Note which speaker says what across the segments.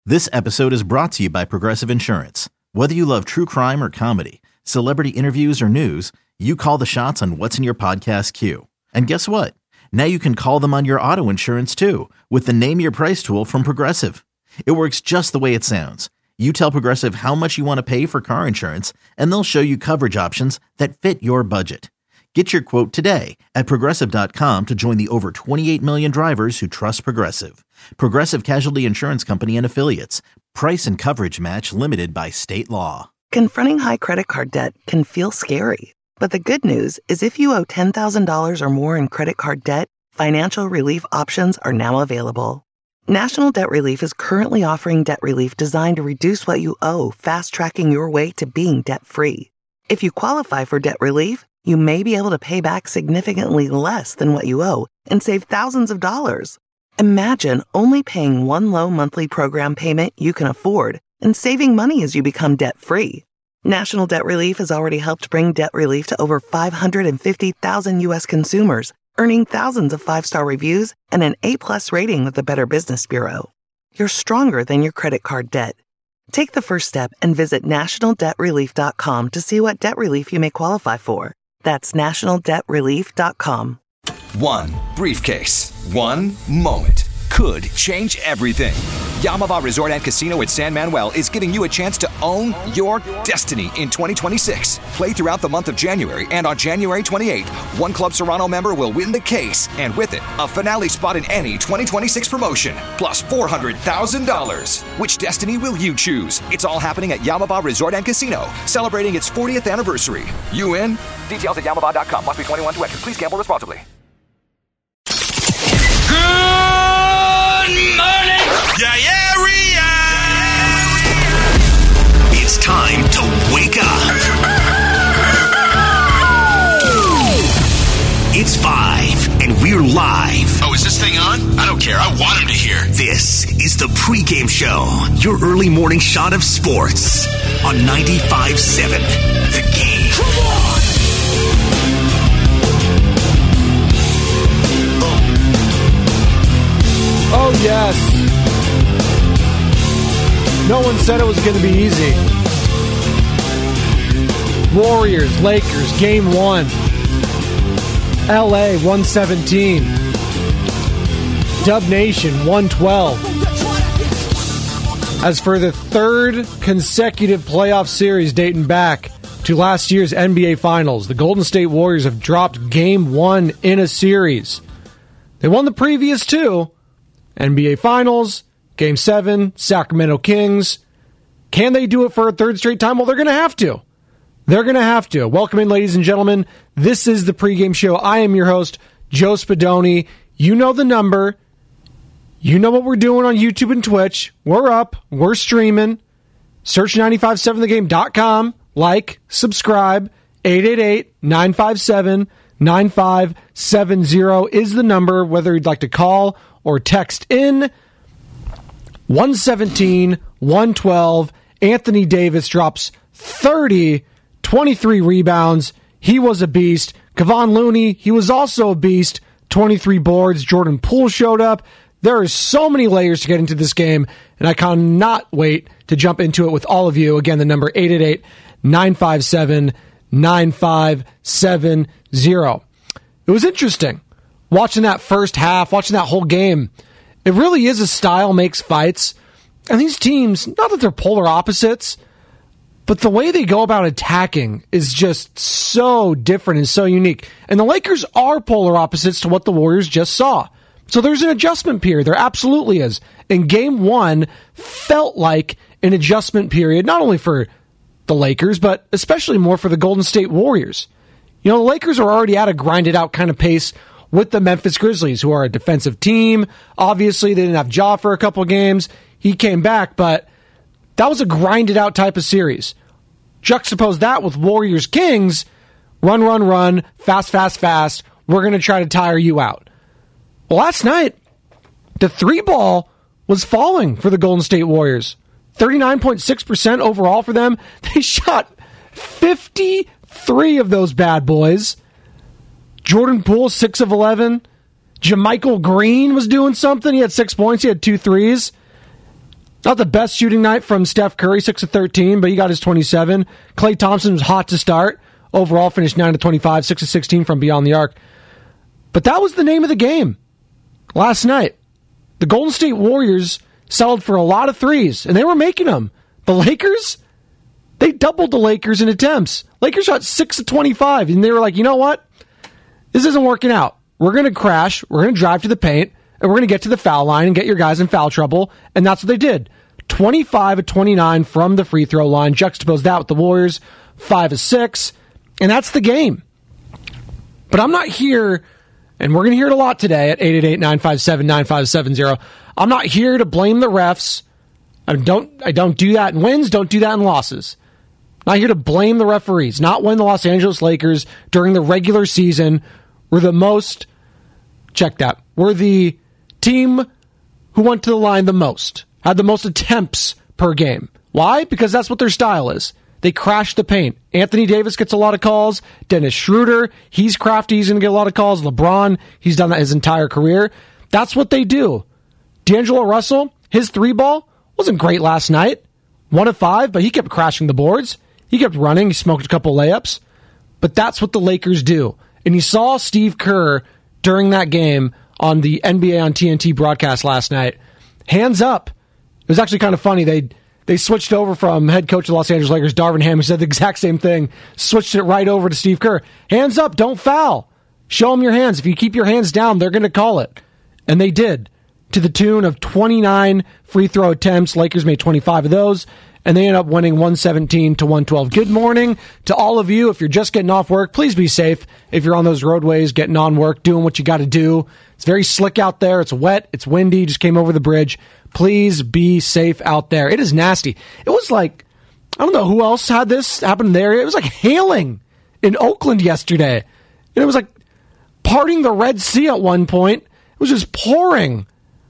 Speaker 1: This episode is brought to you by Progressive Insurance. Whether you love true crime or comedy, celebrity interviews or news, you call the shots on what's in your podcast queue. And guess what? Now you can call them on your auto insurance too with the Name Your Price tool from Progressive. It works just the way it sounds. You tell Progressive how much you want to pay for car insurance, and they'll show you coverage options that fit your budget. Get your quote today at Progressive.com to join the over 28 million drivers who trust Progressive. Progressive Casualty Insurance Company and Affiliates. Price and coverage match limited by state law.
Speaker 2: Confronting high credit card debt can feel scary. But the good news is if you owe $10,000 or more in credit card debt, financial relief options are now available. National Debt Relief is currently offering debt relief designed to reduce what you owe, fast-tracking your way to being debt-free. If you qualify for debt relief, you may be able to pay back significantly less than what you owe and save thousands of dollars. Imagine only paying one low monthly program payment you can afford and saving money as you become debt-free. National Debt Relief has already helped bring debt relief to over 550,000 U.S. consumers, earning thousands of five-star reviews and an A-plus rating with the Better Business Bureau. You're stronger than your credit card debt. Take the first step and visit nationaldebtrelief.com to see what debt relief you may qualify for. That's nationaldebtrelief.com.
Speaker 3: One briefcase, one moment could change everything. Yamava Resort and Casino at San Manuel is giving you a chance to own your destiny in 2026. Play throughout the month of January, and on January 28th, one Club Serrano member will win the case, and with it, a finale spot in any 2026 promotion, plus $400,000. Which destiny will you choose? It's all happening at Yamava Resort and Casino, celebrating its 40th anniversary. You in? Details at Yamava.com. Must be 21 to enter. Please gamble responsibly.
Speaker 4: Good morning! It's time to wake up. It's 5, and we're live.
Speaker 5: Oh, is this thing on? I don't care. I want him to hear.
Speaker 4: This is the pregame show, your early morning shot of sports on 95.7 The Game. Come on!
Speaker 6: Oh, yes. No one said it was going to be easy. Warriors, Lakers, Game 1. LA, 117. Dub Nation, 112. As for the third consecutive playoff series dating back to last year's NBA Finals, the Golden State Warriors have dropped Game 1 in a series. They won the previous two. NBA Finals, Game 7, Sacramento Kings. Can they do it for a third straight time? Well, they're going to have to. They're going to have to. Welcome in, ladies and gentlemen. This is the pregame show. I am your host, Joe Spadoni. You know the number. You know what we're doing on YouTube and Twitch. We're up. We're streaming. Search 957thegame.com. Like, subscribe. 888-957-9570 is the number, whether you'd like to call or text in. 117, 112. Anthony Davis drops 30, 23 rebounds. He was a beast. Kevon Looney, he was also a beast. 23 boards. Jordan Poole showed up. There are so many layers to get into this game, and I cannot wait to jump into it with all of you. Again, the number 888-957-9570. It was interesting watching that first half, watching that whole game. It really is a style makes fights. And these teams, not that they're polar opposites, but the way they go about attacking is just so different and so unique. And the Lakers are polar opposites to what the Warriors just saw. So there's an adjustment period. There absolutely is. And Game 1 felt like an adjustment period, not only for the Lakers, but especially more for the Golden State Warriors. You know, the Lakers are already at a grinded out kind of pace with the Memphis Grizzlies, who are a defensive team. Obviously, they didn't have Ja for a couple games. He came back, but that was a grinded out type of series. Juxtapose that with Warriors Kings, run, fast. We're going to try to tire you out. Well, last night, the three ball was falling for the Golden State Warriors. 39.6% overall for them. They shot 53 of those bad boys. Jordan Poole, 6 of 11. JaMychal Green was doing something. He had 6 points. He had 2 threes. Not the best shooting night from Steph Curry, 6 of 13, but he got his 27. Klay Thompson was hot to start. Overall, finished 9 of 25, 6 of 16 from beyond the arc. But that was the name of the game last night. The Golden State Warriors settled for a lot of threes, and they were making them. The Lakers, they doubled the Lakers in attempts. Lakers shot 6 of 25, and they were like, you know what? This isn't working out. We're going to crash, we're going to drive to the paint, and we're going to get to the foul line and get your guys in foul trouble, and that's what they did. 25 of 29 from the free throw line. Juxtapose that with the Warriors, 5 of 6, and that's the game. But I'm not here, and we're going to hear it a lot today at 888-957-9570. I'm not here to blame the refs. I don't do that in wins, don't do that in losses. I'm not here to blame the referees. Not when the Los Angeles Lakers, during the regular season, were the most, check that, were the team who went to the line the most, had the most attempts per game. Why? Because that's what their style is. They crash the paint. Anthony Davis gets a lot of calls. Dennis Schroeder, he's crafty. He's going to get a lot of calls. LeBron, he's done that his entire career. That's what they do. D'Angelo Russell, his three ball wasn't great last night. 1 of 5, but he kept crashing the boards. He kept running. He smoked a couple layups. But that's what the Lakers do. And you saw Steve Kerr during that game on the NBA on TNT broadcast last night. Hands up. It was actually kind of funny. They switched over from head coach of the Los Angeles Lakers, Darvin Ham, who said the exact same thing, switched it right over to Steve Kerr. Hands up, don't foul. Show them your hands. If you keep your hands down, they're going to call it. And they did, to the tune of 29 free throw attempts. Lakers made 25 of those, and they ended up winning 117-112. Good morning to all of you. If you're just getting off work, please be safe. If you're on those roadways, getting on work, doing what you got to do. It's very slick out there. It's wet. It's windy. Just came over the bridge. Please be safe out there. It is nasty. It was like, I don't know who else had this happen in the area. It was like hailing in Oakland yesterday. And it was like parting the Red Sea at one point. It was just pouring.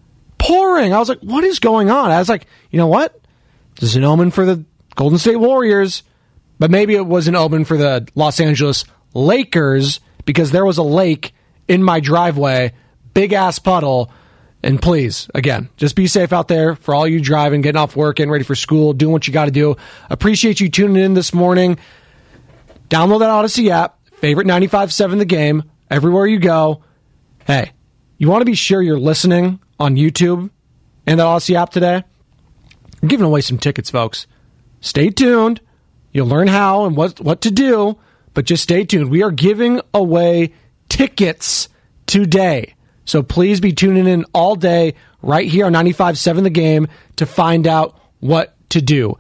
Speaker 6: I was like, what is going on? I was like, you know what? This is an omen for the Golden State Warriors. But maybe it was an omen for the Los Angeles Lakers, because there was a lake in my driveway. Big ass puddle. And please, again, just be safe out there for all you driving, getting off work, getting ready for school, doing what you got to do. Appreciate you tuning in this morning. Download that Odyssey app. Favorite 95.7 The Game. Everywhere you go. Hey, you want to be sure you're listening on YouTube and the Odyssey app today? I'm giving away some tickets, folks. Stay tuned. You'll learn how and what to do, but just stay tuned. We are giving away tickets today. So please be tuning in all day right here on 95.7 The Game to find out what to do.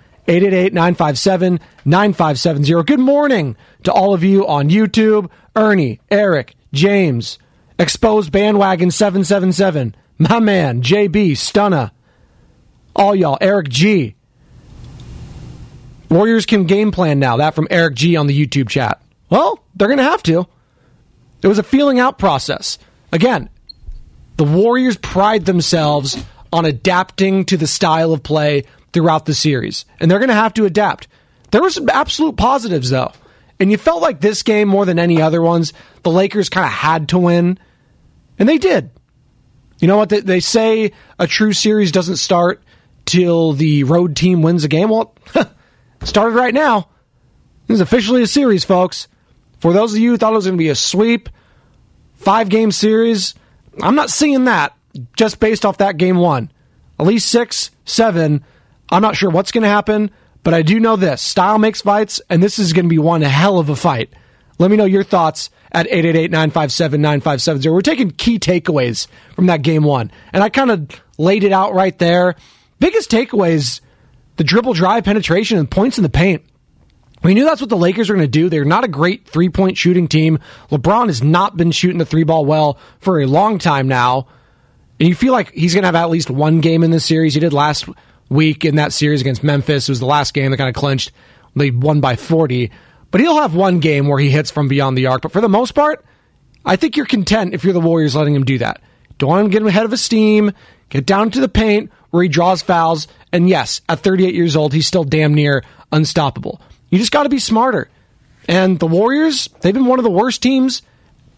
Speaker 6: 888-957-9570. Good morning to all of you on YouTube. Ernie, Eric, James, Exposed Bandwagon 777, my man, JB, Stunna, all y'all, Eric G. Warriors can game plan now. That from Eric G on the YouTube chat. Well, they're going to have to. It was a feeling out process. Again, the Warriors pride themselves on adapting to the style of play throughout the series, and they're going to have to adapt. There were some absolute positives, though, and you felt like this game, more than any other ones, the Lakers kind of had to win, and they did. You know what? They say a true series doesn't start till the road team wins a game. Well, it started right now. This is officially a series, folks. For those of you who thought it was going to be a sweep, 5-game series, I'm not seeing that just based off that game one. At least 6, 7. I'm not sure what's going to happen, but I do know this. Style makes fights, and this is going to be one hell of a fight. Let me know your thoughts at 888-957-9570. We're taking key takeaways from that game one, and I kind of laid it out right there. Biggest takeaways, the dribble drive penetration and points in the paint. We knew that's what the Lakers were going to do. They're not a great three-point shooting team. LeBron has not been shooting the three ball well for a long time now. And you feel like he's going to have at least one game in this series. He did last week in that series against Memphis. It was the last game that kind of clinched. They won by 40. But he'll have one game where he hits from beyond the arc. But for the most part, I think you're content if you're the Warriors letting him do that. Don't want him to get him ahead of his steam, get down to the paint where he draws fouls. And yes, at 38 years old, he's still damn near unstoppable. You just got to be smarter. And the Warriors, they've been one of the worst teams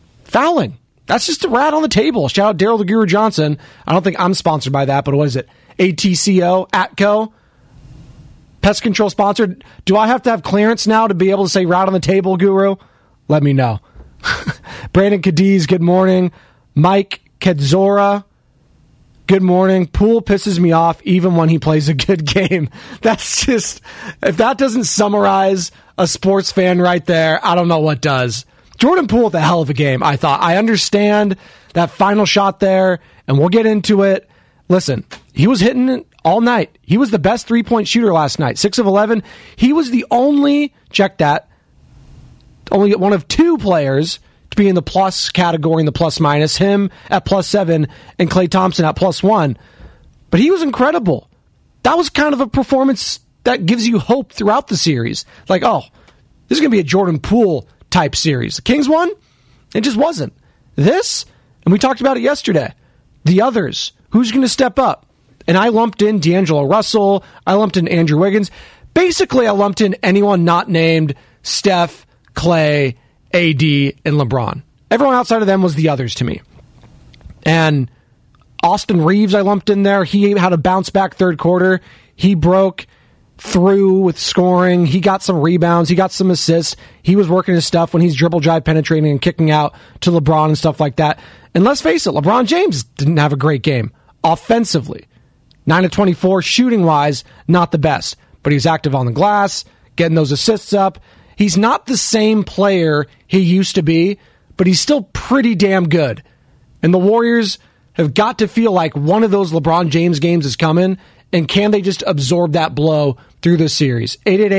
Speaker 6: fouling. That's just a rat on the table. Shout out Daryl the Guru Johnson. I don't think I'm sponsored by that, but what is it? ATCO, ATCO, pest control sponsor. Do I have to have clearance now to be able to say right on the table, Guru? Let me know. Brandon Cadiz, good morning. Mike Kedzora, good morning. Poole pisses me off even when he plays a good game. That's just, if that doesn't summarize a sports fan right there, I don't know what does. Jordan Poole with a hell of a game, I thought. I understand that final shot there, and we'll get into it. Listen, he was hitting it all night. He was the best three-point shooter last night, 6 of 11. He was the only, check that, only one of two players to be in the plus category, in the plus-minus, him at +7 and Klay Thompson at +1. But he was incredible. That was kind of a performance that gives you hope throughout the series. Like, oh, this is going to be a Jordan Poole type series. The Kings won? It just wasn't. This, and we talked about it yesterday, the others, who's going to step up? And I lumped in D'Angelo Russell, I lumped in Andrew Wiggins. Basically, I lumped in anyone not named Steph, Klay, AD, and LeBron. Everyone outside of them was the others to me. And Austin Reeves I lumped in there. He had a bounce-back third quarter. He broke through with scoring. He got some rebounds. He got some assists. He was working his stuff when he's dribble drive penetrating and kicking out to LeBron and stuff like that. And let's face it, LeBron James didn't have a great game offensively. 9 of 24 shooting-wise, not the best. But he was active on the glass, getting those assists up. He's not the same player he used to be, but he's still pretty damn good. And the Warriors have got to feel like one of those LeBron James games is coming, and can they just absorb that blow through this series?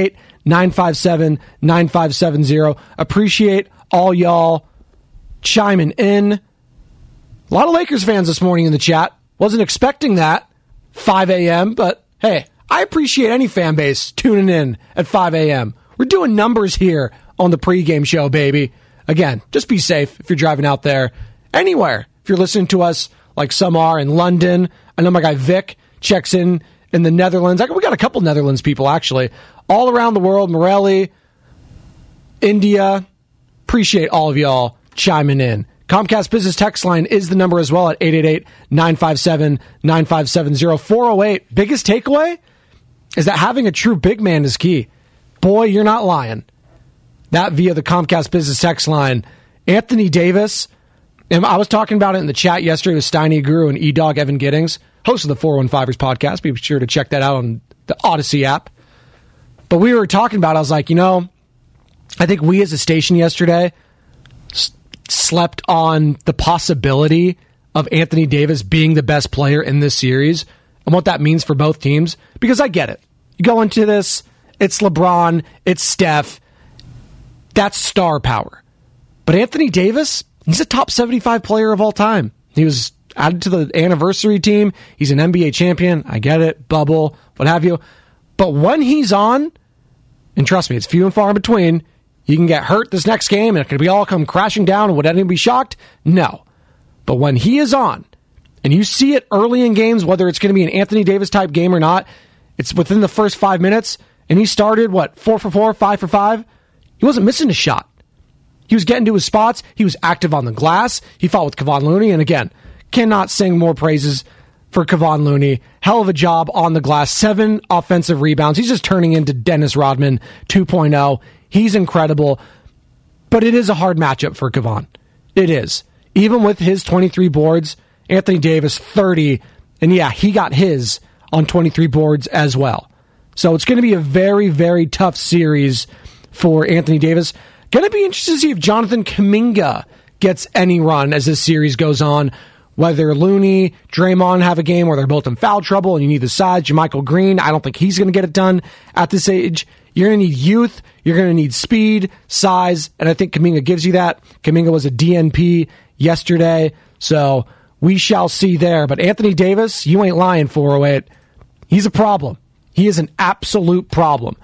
Speaker 6: 888-957-9570. Appreciate all y'all chiming in. A lot of Lakers fans this morning in the chat. Wasn't expecting that. 5 a.m., but hey, I appreciate any fan base tuning in at 5 a.m. We're doing numbers here on the pregame show, baby. Again, just be safe if you're driving out there. Anywhere. If you're listening to us like some are in London. I know my guy Vic checks in the Netherlands. We got a couple Netherlands people, actually. All around the world. Morelli, India. Appreciate all of y'all chiming in. Comcast Business Text Line is the number as well at 888-957-9570. 408. Biggest takeaway is that having a true big man is key. Boy, you're not lying. That via the Comcast Business Text Line. Anthony Davis, and I was talking about it in the chat yesterday with Steiny Guru and E-Dog Evan Giddings, host of the 415ers podcast. Be sure to check that out on the Odyssey app. But we were talking about, I was like, I think we as a station yesterday slept on the possibility of Anthony Davis being the best player in this series and what that means for both teams, because I get it. You go into this, it's LeBron, it's Steph, that's star power. But Anthony Davis, he's a top 75 player of all time. He was added to the anniversary team. He's an NBA champion. I get it, bubble, what have you. But when he's on, and trust me, it's few and far in between, you can get hurt this next game, and it could all come crashing down, and would anyone be shocked? No. But when he is on, and you see it early in games, whether it's going to be an Anthony Davis-type game or not, it's within the first 5 minutes, and he started, 4 for 4, 5 for 5? He wasn't missing a shot. He was getting to his spots. He was active on the glass. He fought with Kevon Looney, and again, cannot sing more praises for Kevon Looney. Hell of a job on the glass. 7 offensive rebounds. He's just turning into Dennis Rodman 2.0. He's incredible, but it is a hard matchup for Kevon. It is. Even with his 23 boards, Anthony Davis 30, and yeah, he got his on 23 boards as well. So it's going to be a very, very tough series for Anthony Davis. Going to be interesting to see if Jonathan Kuminga gets any run as this series goes on. Whether Looney, Draymond have a game where they're both in foul trouble and you need the size. JaMychal Green, I don't think he's going to get it done at this age. You're going to need youth. You're going to need speed, size, and I think Kuminga gives you that. Kuminga was a DNP yesterday, so we shall see there. But Anthony Davis, you ain't lying, 408. He's a problem. He is an absolute problem.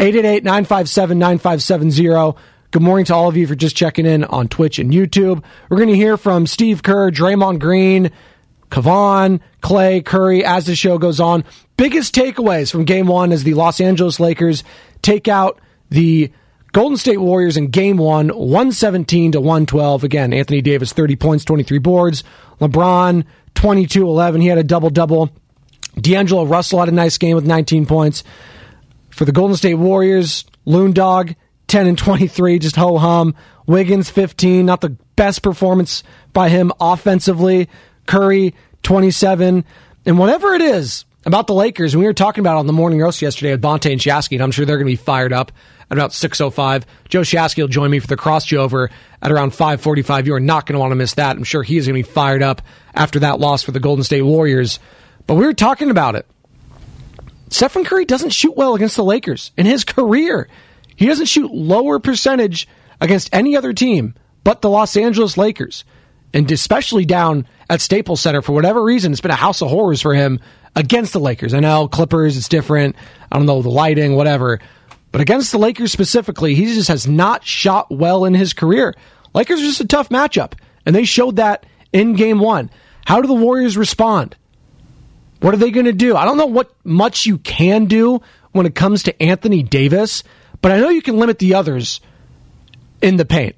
Speaker 6: 888-957-9570. Good morning to all of you for just checking in on Twitch and YouTube. We're going to hear from Steve Kerr, Draymond Green, Kevon, Klay, Curry as the show goes on. Biggest takeaways from Game 1 as the Los Angeles Lakers take out the Golden State Warriors in Game 1, 117-112. Again, Anthony Davis, 30 points, 23 boards. LeBron, 22-11. He had a double-double. D'Angelo Russell had a nice game with 19 points. For the Golden State Warriors, Loon Dog, 10 and 23, just ho-hum. Wiggins, 15, not the best performance by him offensively. Curry, 27. And whatever it is about the Lakers, and we were talking about it on the Morning Roast yesterday with Bonte and Shasky, and I'm sure they're going to be fired up at about 6:05. Joe Shasky will join me for the cross-jover at around 5:45. You are not going to want to miss that. I'm sure he is going to be fired up after that loss for the Golden State Warriors. But we were talking about it. Stephen Curry doesn't shoot well against the Lakers in his career. He doesn't shoot lower percentage against any other team but the Los Angeles Lakers. And especially down at Staples Center, for whatever reason, it's been a house of horrors for him against the Lakers. I know, Clippers, it's different. I don't know, the lighting, whatever. But against the Lakers specifically, he just has not shot well in his career. Lakers are just a tough matchup, and they showed that in Game 1. How do the Warriors respond? What are they going to do? I don't know what much you can do when it comes to Anthony Davis, but I know you can limit the others in the paint.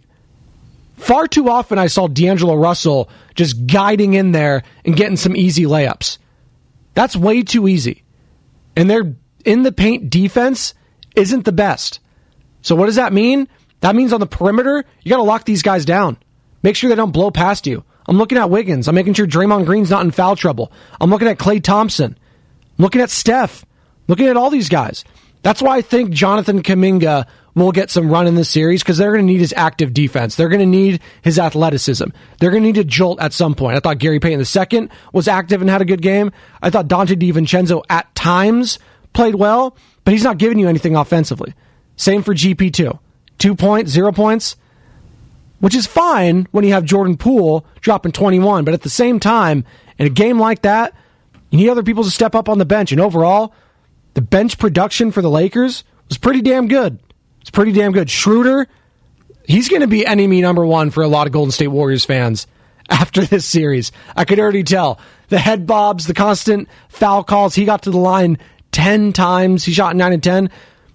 Speaker 6: Far too often I saw D'Angelo Russell just guiding in there and getting some easy layups. That's way too easy. And their in-the-paint defense isn't the best. So what does that mean? That means on the perimeter, you got to lock these guys down. Make sure they don't blow past you. I'm looking at Wiggins. I'm making sure Draymond Green's not in foul trouble. I'm looking at Klay Thompson. I'm looking at Steph. Looking at all these guys. That's why I think Jonathan Kuminga will get some run in this series, because they're going to need his active defense. They're going to need his athleticism. They're going to need a jolt at some point. I thought Gary Payton II was active and had a good game. I thought Dante DiVincenzo at times played well, but he's not giving you anything offensively. Same for GP2. 2 points, 0 points, which is fine when you have Jordan Poole dropping 21, but at the same time, in a game like that, you need other people to step up on the bench, and overall, the bench production for the Lakers was pretty damn good. It's pretty damn good. Schroeder, he's going to be enemy number one for a lot of Golden State Warriors fans after this series. I could already tell. The head bobs, the constant foul calls. He got to the line 10 times. He shot 9 and 10.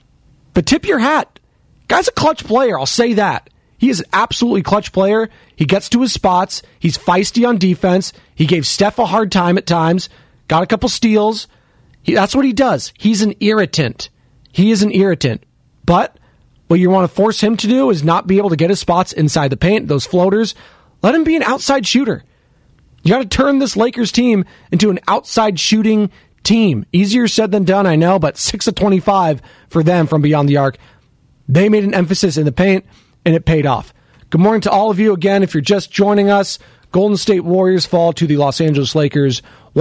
Speaker 6: But tip your hat. Guy's a clutch player, I'll say that. He is an absolutely clutch player. He gets to his spots. He's feisty on defense. He gave Steph a hard time at times. Got a couple steals. That's what he does. He's an irritant. He is an irritant. But what you want to force him to do is not be able to get his spots inside the paint, those floaters. Let him be an outside shooter. You got to turn this Lakers team into an outside shooting team. Easier said than done, I know, but 6 of 25 for them from beyond the arc. They made an emphasis in the paint, and it paid off. Good morning to all of you again. If you're just joining us, Golden State Warriors fall to the Los Angeles Lakers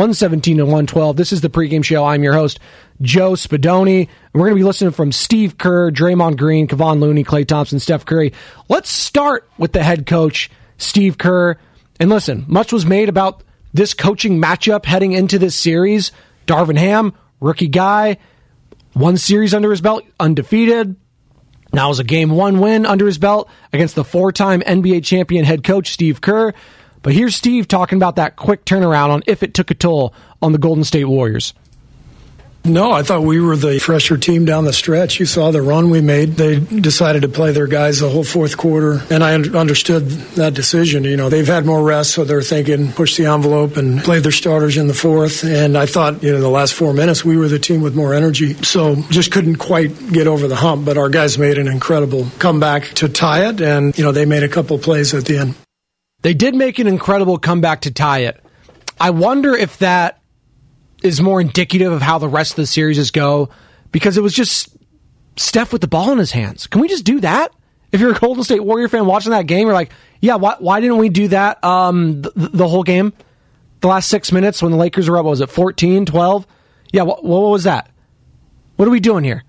Speaker 6: 117-112. This is the pregame show. I'm your host, Joe Spadoni. And we're going to be listening from Steve Kerr, Draymond Green, Kevon Looney, Klay Thompson, Steph Curry. Let's start with the head coach, Steve Kerr. And listen, much was made about this coaching matchup heading into this series. Darvin Ham, rookie guy, one series under his belt, undefeated. Now is a Game 1 win under his belt against the 4-time NBA champion head coach, Steve Kerr. But here's Steve talking about that quick turnaround on if it took a toll on the Golden State Warriors.
Speaker 7: No, I thought we were the fresher team down the stretch. You saw the run we made. They decided to play their guys the whole fourth quarter, and I understood that decision. You know, they've had more rest, so they're thinking push the envelope and play their starters in the fourth. And I thought, the last 4 minutes, we were the team with more energy. So just couldn't quite get over the hump, but our guys made an incredible comeback to tie it, and, they made a couple plays at the end.
Speaker 6: They did make an incredible comeback to tie it. I wonder if that is more indicative of how the rest of the series go, because it was just Steph with the ball in his hands. Can we just do that? If you're a Golden State Warrior fan watching that game, you're like, yeah, why didn't we do that the whole game? The last 6 minutes when the Lakers were up, what was it, 14, 12? Yeah, what was that? What are we doing here?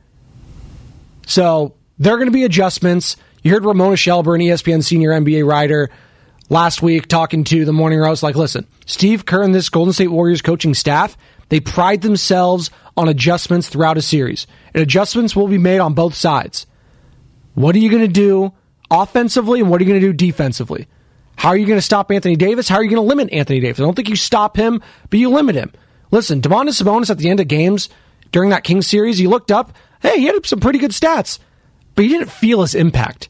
Speaker 6: So there are going to be adjustments. You heard Ramona Shelburne, ESPN senior NBA writer, last week talking to the Morning Roast, like, listen, Steve Kerr and this Golden State Warriors coaching staff, they pride themselves on adjustments throughout a series. And adjustments will be made on both sides. What are you going to do offensively and what are you going to do defensively? How are you going to stop Anthony Davis? How are you going to limit Anthony Davis? I don't think you stop him, but you limit him. Listen, Domantas Sabonis at the end of games during that Kings series, you looked up, hey, he had some pretty good stats, but you didn't feel his impact.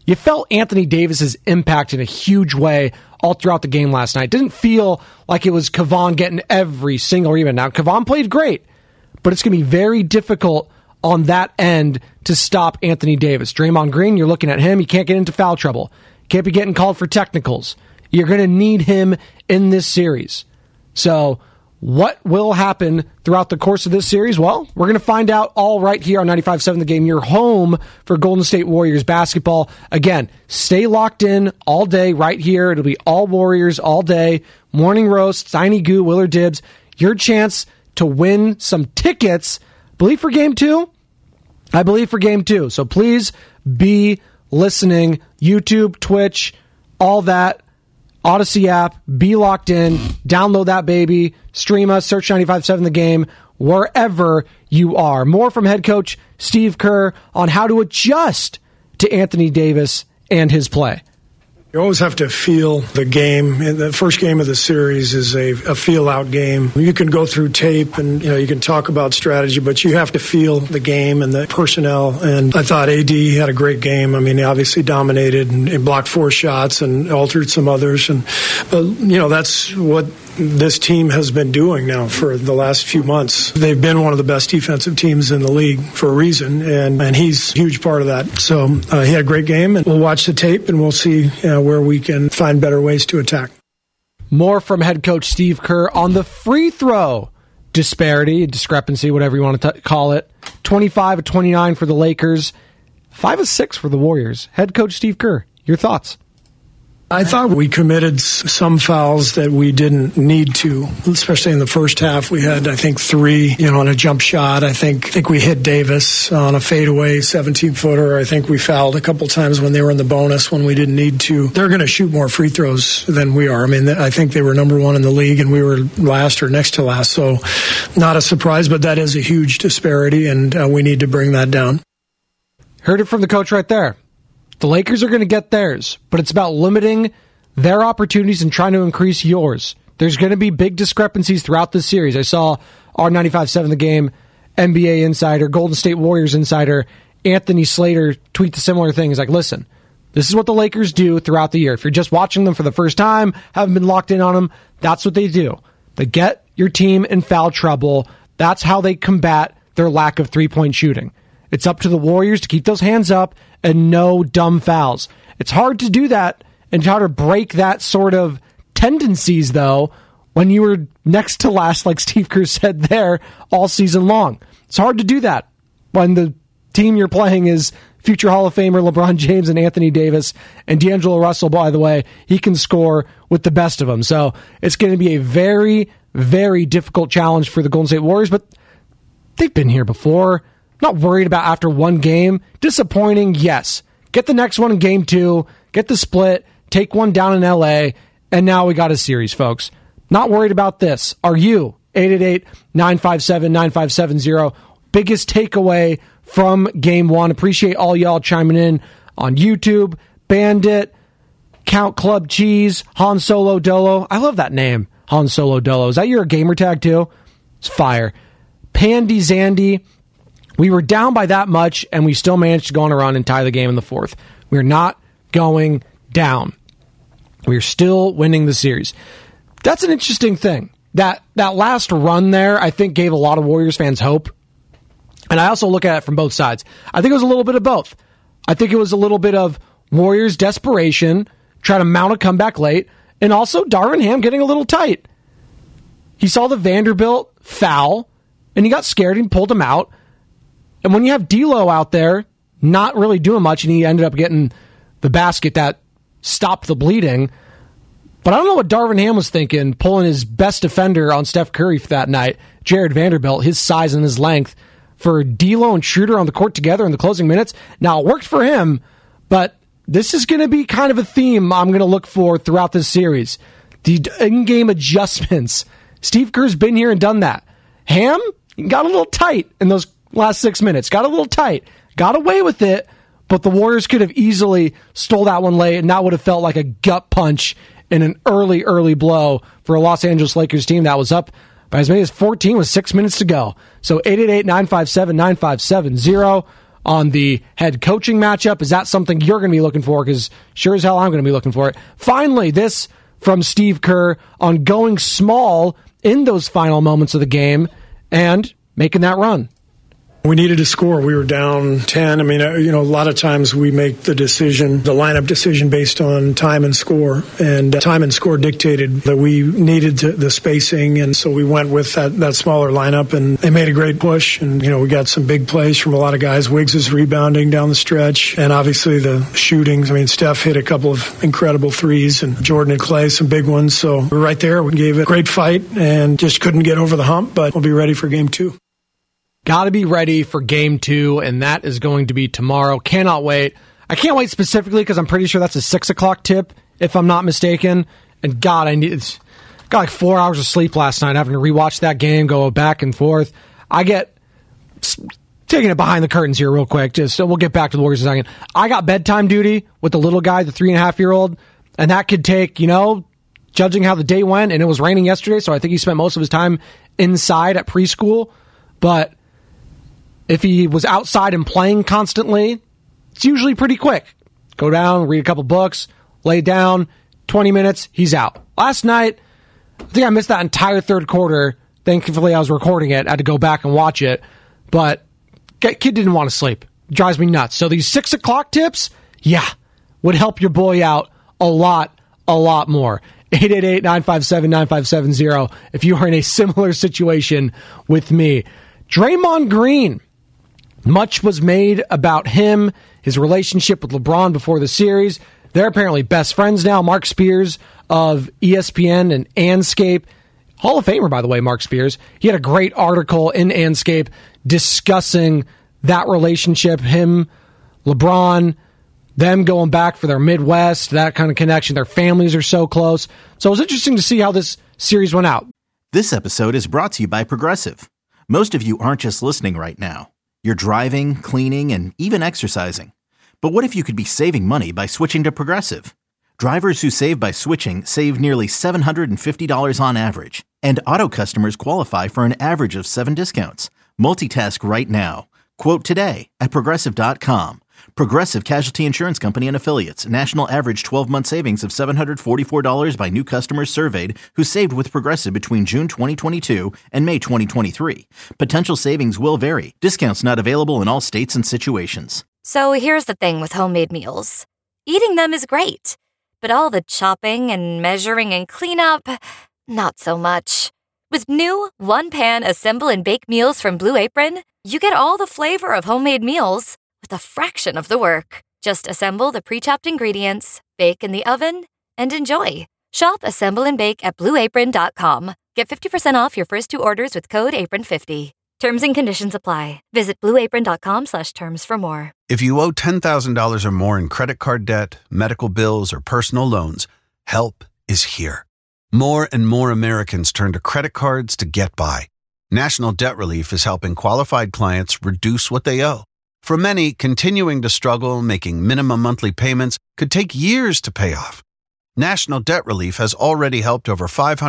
Speaker 6: you felt Anthony Davis's impact in a huge way all throughout the game last night. It didn't feel like it was Kevon getting every single rebound. Now, Kevon played great, but it's going to be very difficult on that end to stop Anthony Davis. Draymond Green, you're looking at him. He can't get into foul trouble. Can't be getting called for technicals. You're going to need him in this series. So what will happen throughout the course of this series? Well, we're going to find out all right here on 95.7 The Game, your home for Golden State Warriors basketball. Again, stay locked in all day right here. It'll be all Warriors all day. Morning Roast, Tiny Goo, Willard Dibbs. Your chance to win some tickets. Believe for Game 2? I believe for Game 2. So please be listening. YouTube, Twitch, all that. Odyssey app, be locked in, download that baby, stream us, search 95.7 The Game, wherever you are. More from head coach Steve Kerr on how to adjust to Anthony Davis and his play.
Speaker 7: You always have to feel the game. The first game of the series is a feel-out game. You can go through tape and you can talk about strategy, but you have to feel the game and the personnel. And I thought AD had a great game. I mean, he obviously dominated and blocked 4 shots and altered some others. But that's what this team has been doing now for the last few months. They've been one of the best defensive teams in the league for a reason, and he's a huge part of that. So he had a great game, and we'll watch the tape and we'll see where we can find better ways to attack.
Speaker 6: More from head coach Steve Kerr on the free throw discrepancy, whatever you want to call it. 25 of 29 for the Lakers, 5 of 6 for the Warriors. Head coach Steve Kerr, your thoughts?
Speaker 7: I thought we committed some fouls that we didn't need to, especially in the first half. We had, I think, 3, on a jump shot. I think we hit Davis on a fadeaway 17-footer. I think we fouled a couple times when they were in the bonus when we didn't need to. They're going to shoot more free throws than we are. I mean, I think they were number 1 in the league, and we were last or next to last. So not a surprise, but that is a huge disparity, and we need to bring that down.
Speaker 6: Heard it from the coach right there. The Lakers are going to get theirs, but it's about limiting their opportunities and trying to increase yours. There's going to be big discrepancies throughout this series. I saw our 95.7 The Game NBA insider, Golden State Warriors insider, Anthony Slater tweet the similar thing. He's like, listen, this is what the Lakers do throughout the year. If you're just watching them for the first time, haven't been locked in on them, that's what they do. They get your team in foul trouble. That's how they combat their lack of three-point shooting. It's up to the Warriors to keep those hands up and no dumb fouls. It's hard to do that and try to break that sort of tendencies, though, when you were next to last, like Steve Kerr said there, all season long. It's hard to do that when the team you're playing is future Hall of Famer LeBron James and Anthony Davis, and D'Angelo Russell, by the way, he can score with the best of them. So it's going to be a very, very difficult challenge for the Golden State Warriors, but they've been here before. Not worried about after one game. Disappointing, yes. Get the next one in Game 2. Get the split. Take one down in L.A. And now we got a series, folks. Not worried about this. Are you? 888-957-9570. Biggest takeaway from Game 1. Appreciate all y'all chiming in on YouTube. Bandit, Count Club Cheese, Han Solo Dolo. I love that name, Han Solo Dolo. Is that your gamer tag too? It's fire. Pandy Zandy. We were down by that much, and we still managed to go on a run and tie the game in the 4th. We're not going down. We're still winning the series. That's an interesting thing. That last run there, I think, gave a lot of Warriors fans hope. And I also look at it from both sides. I think it was a little bit of both. I think it was a little bit of Warriors' desperation, trying to mount a comeback late, and also Darvin Ham getting a little tight. He saw the Vanderbilt foul, and he got scared and pulled him out. And when you have D'Lo out there not really doing much, and he ended up getting the basket that stopped the bleeding, but I don't know what Darvin Ham was thinking, pulling his best defender on Steph Curry for that night, Jared Vanderbilt, his size and his length, for D'Lo and Schroeder on the court together in the closing minutes. Now, it worked for him, but this is going to be kind of a theme I'm going to look for throughout this series. The in-game adjustments. Steve Kerr's been here and done that. Ham got a little tight in those last 6 minutes. Got a little tight. Got away with it, but the Warriors could have easily stole that one late, and that would have felt like a gut punch in an early blow for a Los Angeles Lakers team that was up by as many as 14 with 6 minutes to go. So 888-957-9570 on the head coaching matchup? Is that something you're going to be looking for? Because sure as hell I'm going to be looking for it. Finally, this from Steve Kerr on going small in those final moments of the game and making that run.
Speaker 7: We needed to score. We were down 10. I mean, a lot of times we make the lineup decision based on time and score. And time and score dictated that we needed the spacing. And so we went with that smaller lineup. And they made a great push. And, we got some big plays from a lot of guys. Wiggs is rebounding down the stretch. And obviously the shootings. I mean, Steph hit a couple of incredible threes. And Jordan and Clay, some big ones. So we're right there. We gave it a great fight and just couldn't get over the hump. But we'll be ready for game 2.
Speaker 6: Got to be ready for game 2, and that is going to be tomorrow. Cannot wait. I can't wait specifically because I'm pretty sure that's a 6 o'clock tip, if I'm not mistaken. And God, got like 4 hours of sleep last night having to rewatch that game, go back and forth. I get taking it behind the curtains here real quick. So we'll get back to the Warriors in a second. I got bedtime duty with the little guy, the 3.5-year-old, and that could take, judging how the day went, and it was raining yesterday, so I think he spent most of his time inside at preschool. But if he was outside and playing constantly, it's usually pretty quick. Go down, read a couple books, lay down, 20 minutes, he's out. Last night, I think I missed that entire third quarter. Thankfully, I was recording it. I had to go back and watch it. But kid didn't want to sleep. Drives me nuts. So these 6 o'clock tips, would help your boy out a lot more. 888-957-9570 if you are in a similar situation with me. Draymond Green. Much was made about him, his relationship with LeBron before the series. They're apparently best friends now. Mark Spears of ESPN and Anscape, Hall of Famer, by the way, Mark Spears. He had a great article in Anscape discussing that relationship, him, LeBron, them going back for their Midwest, that kind of connection. Their families are so close. So it was interesting to see how this series went out.
Speaker 1: This episode is brought to you by Progressive. Most of you aren't just listening right now. You're driving, cleaning, and even exercising. But what if you could be saving money by switching to Progressive? Drivers who save by switching save nearly $750 on average. And auto customers qualify for an average of 7 discounts. Multitask right now. Quote today at Progressive.com. Progressive Casualty Insurance Company and Affiliates. National average 12-month savings of $744 by new customers surveyed who saved with Progressive between June 2022 and May 2023. Potential savings will vary. Discounts not available in all states and situations.
Speaker 8: So here's the thing with homemade meals. Eating them is great, but all the chopping and measuring and cleanup, not so much. With new one-pan assemble and bake meals from Blue Apron, you get all the flavor of homemade meals with a fraction of the work. Just assemble the pre-chopped ingredients, bake in the oven, and enjoy. Shop, assemble, and bake at BlueApron.com. Get 50% off your first 2 orders with code APRON50. Terms and conditions apply. Visit BlueApron.com/terms for more.
Speaker 9: If you owe $10,000 or more in credit card debt, medical bills, or personal loans, help is here. More and more Americans turn to credit cards to get by. National Debt Relief is helping qualified clients reduce what they owe. For many, continuing to struggle making minimum monthly payments could take years to pay off. National Debt Relief has already helped over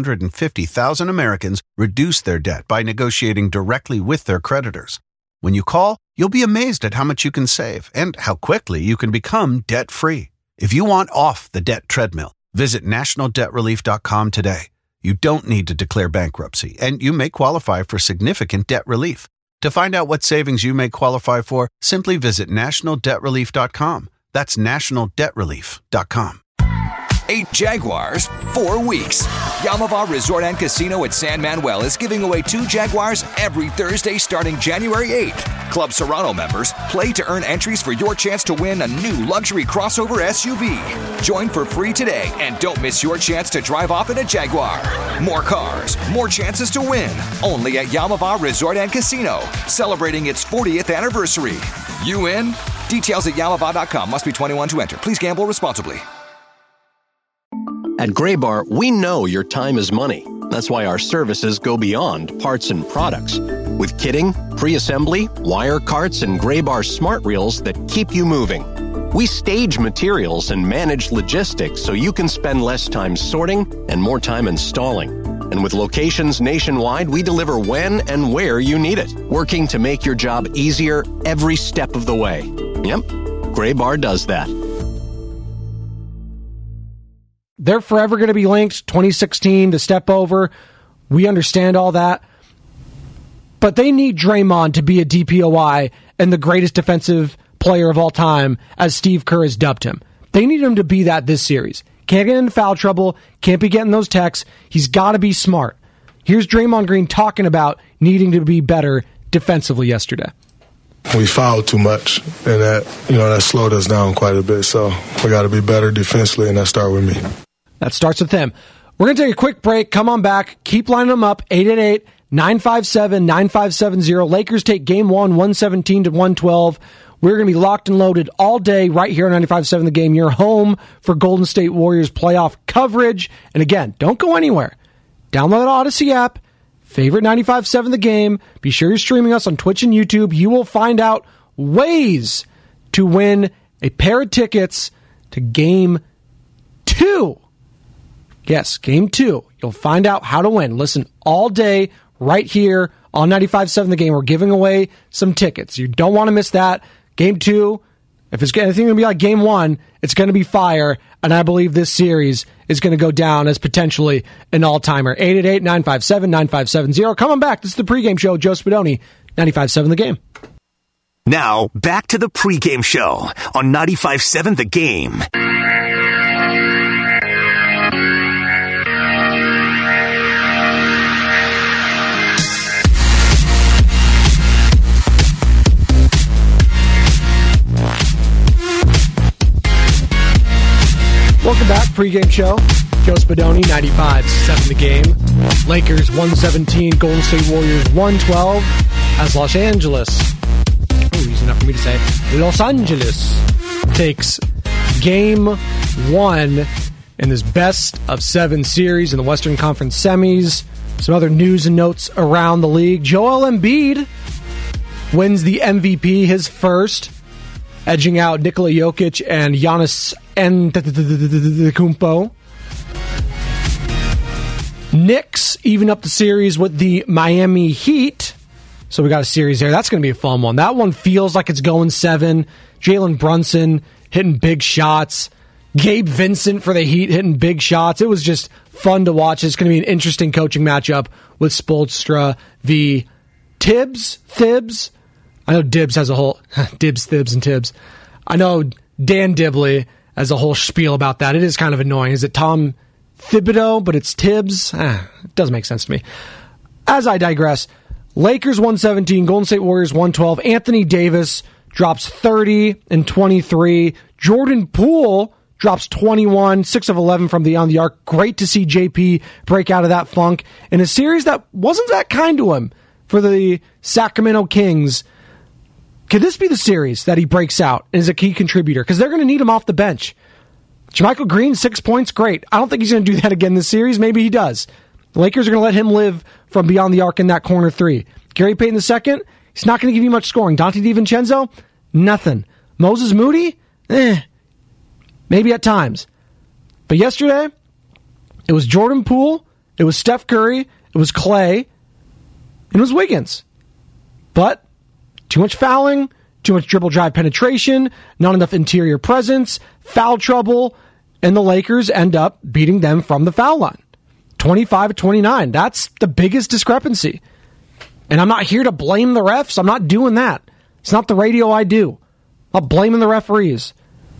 Speaker 9: 550,000 Americans reduce their debt by negotiating directly with their creditors. When you call, you'll be amazed at how much you can save and how quickly you can become debt-free. If you want off the debt treadmill, visit nationaldebtrelief.com today. You don't need to declare bankruptcy, and you may qualify for significant debt relief. To find out what savings you may qualify for, simply visit nationaldebtrelief.com. That's nationaldebtrelief.com.
Speaker 3: 8 Jaguars, 4 weeks. Yamava Resort and Casino at San Manuel is giving away 2 Jaguars every Thursday starting January 8th. Club Serrano members play to earn entries for your chance to win a new luxury crossover SUV. Join for free today and don't miss your chance to drive off in a Jaguar. More cars, more chances to win. Only at Yamava Resort and Casino, celebrating its 40th anniversary. You in? Details at yamava.com. Must be 21 to enter. Please gamble responsibly.
Speaker 10: At Graybar, we know your time is money. That's why our services go beyond parts and products. With kitting, pre-assembly, wire carts, and Graybar smart reels that keep you moving. We stage materials and manage logistics so you can spend less time sorting and more time installing. And with locations nationwide, we deliver when and where you need it, working to make your job easier every step of the way. Yep, Graybar does that.
Speaker 6: They're forever going to be linked. 2016 to step over. We understand all that. But they need Draymond to be a DPOY and the greatest defensive player of all time, as Steve Kerr has dubbed him. They need him to be that this series. Can't get into foul trouble. Can't be getting those texts. He's got to be smart. Here's Draymond Green talking about needing to be better defensively yesterday.
Speaker 11: We fouled too much, and that slowed us down quite a bit. So we got to be better defensively, and that starts with me. That
Speaker 6: starts with him. We're going to take a quick break. Come on back. Keep lining them up. 888-957-9570. Lakers take game one, 117-112. We're going to be locked and loaded all day right here on 95.7 The Game. Your home for Golden State Warriors playoff coverage. And again, don't go anywhere. Download the Odyssey app. Favorite 95.7 The Game. Be sure you're streaming us on Twitch and YouTube. You will find out ways to win a pair of tickets to Game 2. Yes, Game 2. You'll find out how to win. Listen all day right here on 95.7 The Game. We're giving away some tickets. You don't want to miss that. Game 2, if it's anything going to be like Game 1, it's going to be fire, and I believe this series is going to go down as potentially an all-timer. 888-957-9570. Come on back. This is the pregame show. Joe Spadoni, 95.7 The Game.
Speaker 4: Now, back to the pregame show on 95.7 The Game.
Speaker 6: Welcome back, pregame show. Joe Spadoni, 95.7 The Game. Lakers 117, Golden State Warriors 112. As Los Angeles, easy enough for me to say, Los Angeles takes game 1 in this best of 7 series in the Western Conference semis. Some other news and notes around the league. Joel Embiid wins the MVP, his first, edging out Nikola Jokic and Giannis Antetokounmpo. Knicks even up the series with the Miami Heat. So we got a series there. That's going to be a fun one. That one feels like it's going 7. Jalen Brunson hitting big shots. Gabe Vincent for the Heat hitting big shots. It was just fun to watch. It's going to be an interesting coaching matchup with Spoelstra v. Thibs. I know Dibs has a whole... Dibs, Thibs, and Tibbs. I know Dan Dibley has a whole spiel about that. It is kind of annoying. Is it Tom Thibodeau, but it's Tibbs? It doesn't make sense to me. As I digress, Lakers 117, Golden State Warriors 112. Anthony Davis drops 30 and 23. Jordan Poole drops 21, 6 of 11 from beyond the arc. Great to see JP break out of that funk in a series that wasn't that kind to him for the Sacramento Kings. Could this be the series that he breaks out and is a key contributor? Because they're going to need him off the bench. JaMychal Green, 6 points, great. I don't think he's going to do that again this series. Maybe he does. The Lakers are going to let him live from beyond the arc in that corner 3. Gary Payton II, he's not going to give you much scoring. Dante DiVincenzo, nothing. Moses Moody, maybe at times. But yesterday, it was Jordan Poole, it was Steph Curry, it was Clay, and it was Wiggins. But too much fouling, too much dribble drive penetration, not enough interior presence, foul trouble, and the Lakers end up beating them from the foul line. 25-29. That's the biggest discrepancy. And I'm not here to blame the refs. I'm not doing that. It's not the radio I do. I'm not blaming the referees.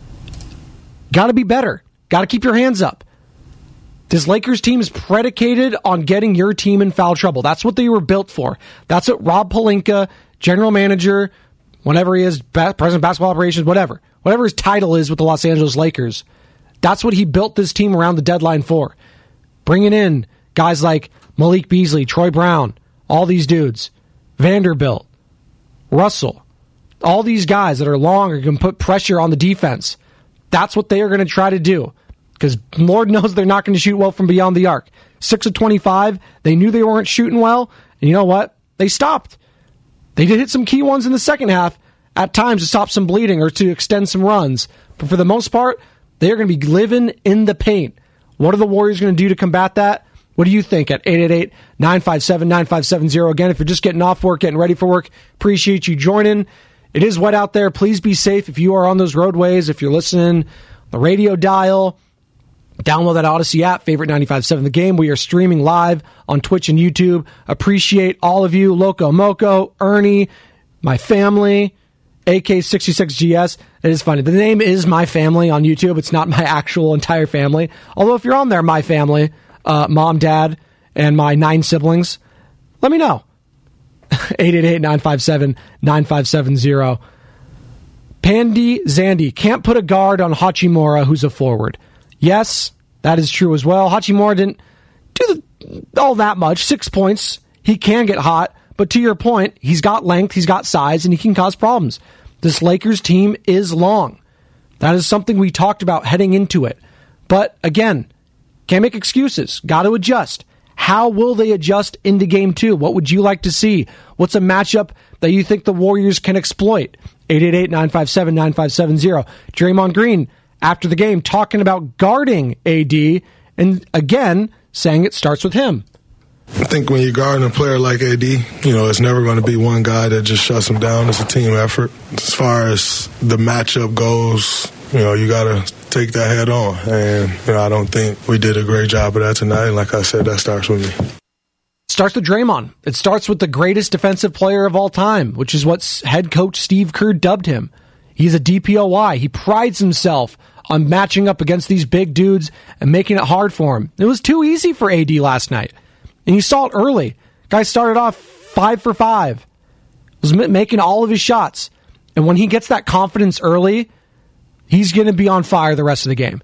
Speaker 6: Got to be better. Got to keep your hands up. This Lakers team is predicated on getting your team in foul trouble. That's what they were built for. That's what Rob Pelinka, general manager, whatever he is, president of basketball operations, whatever his title is with the Los Angeles Lakers, that's what he built this team around the deadline for. Bringing in guys like Malik Beasley, Troy Brown, all these dudes, Vanderbilt, Russell, all these guys that are long and can put pressure on the defense. That's what they are going to try to do. Because Lord knows they're not going to shoot well from beyond the arc. 6 of 25, they knew they weren't shooting well, and you know what? They stopped. They did hit some key ones in the second half at times to stop some bleeding or to extend some runs. But for the most part, they are going to be living in the paint. What are the Warriors going to do to combat that? What do you think at 888-957-9570? Again, if you're just getting off work, getting ready for work, appreciate you joining. It is wet out there. Please be safe if you are on those roadways. If you're listening, the radio dial, download that Odyssey app, Favorite 95.7 The Game. We are streaming live on Twitch and YouTube. Appreciate all of you. Loco Moco, Ernie, my family, AK66GS. It is funny. The name is My Family on YouTube. It's not my actual entire family. Although if you're on there, My Family, mom, dad, and my 9 siblings, let me know. 888-957-9570. Pandy Zandy can't put a guard on Hachimura, who's a forward. Yes, that is true as well. Hachimura didn't do all that much. 6 points. He can get hot, but to your point, he's got length, he's got size, and he can cause problems. This Lakers team is long. That is something we talked about heading into it. But again, can't make excuses. Got to adjust. How will they adjust into Game 2? What would you like to see? What's a matchup that you think the Warriors can exploit? 888-957-9570. Draymond Green, after the game, talking about guarding AD, and again, saying it starts with him.
Speaker 11: I think when you're guarding a player like AD, it's never going to be one guy that just shuts him down. It's a team effort. As far as the matchup goes, you got to take that head on. And, I don't think we did a great job of that tonight. And like I said, that starts with me.
Speaker 6: Starts with Draymond. It starts with the greatest defensive player of all time, which is what head coach Steve Kerr dubbed him. He's a DPOY. He prides himself on matching up against these big dudes and making it hard for him. It was too easy for AD last night. And you saw it early. Guy started off 5 for 5. Was making all of his shots. And when he gets that confidence early, he's going to be on fire the rest of the game.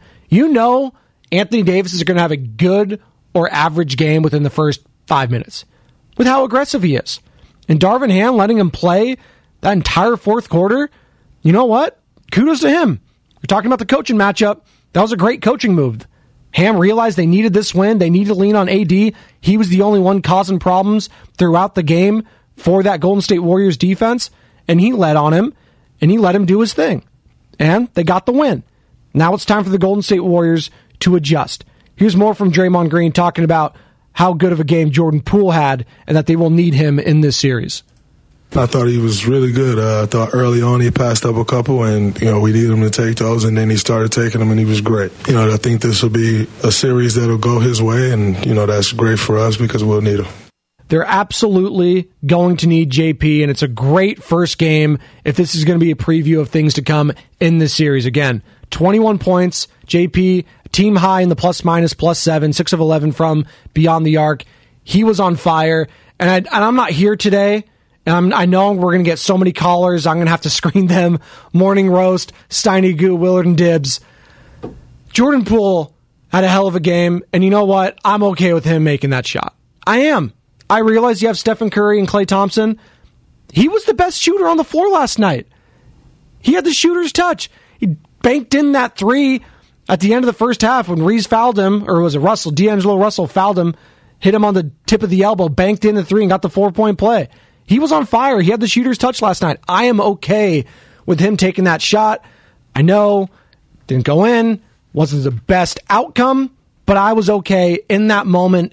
Speaker 6: Anthony Davis is going to have a good or average game within the first 5 minutes with how aggressive he is. And Darvin Ham letting him play that entire fourth quarter, you know what? Kudos to him. We're talking about the coaching matchup. That was a great coaching move. Ham realized they needed this win. They needed to lean on AD. He was the only one causing problems throughout the game for that Golden State Warriors defense, and he led on him, and he let him do his thing. And they got the win. Now it's time for the Golden State Warriors to adjust. Here's more from Draymond Green talking about how good of a game Jordan Poole had and that they will need him in this series.
Speaker 11: I thought he was really good. I thought early on he passed up a couple, and we needed him to take those, and then he started taking them, and he was great. I think this will be a series that'll go his way, and that's great for us because we'll need him.
Speaker 6: They're absolutely going to need JP, and it's a great first game if this is going to be a preview of things to come in this series. Again, 21 points, JP, team high in the plus-minus, +7, 6 of 11 from beyond the arc. He was on fire, and I'm not here today. I know we're going to get so many callers. I'm going to have to screen them. Morning Roast, Steiny Goo, Willard and Dibs. Jordan Poole had a hell of a game, and you know what? I'm okay with him making that shot. I am. I realize you have Stephen Curry and Klay Thompson. He was the best shooter on the floor last night. He had the shooter's touch. He banked in that 3 at the end of the first half when Reeves fouled him, or was it Russell? D'Angelo Russell fouled him, hit him on the tip of the elbow, banked in the 3 and got the 4-point play. He was on fire. He had the shooter's touch last night. I am okay with him taking that shot. I know, didn't go in, wasn't the best outcome, but I was okay in that moment.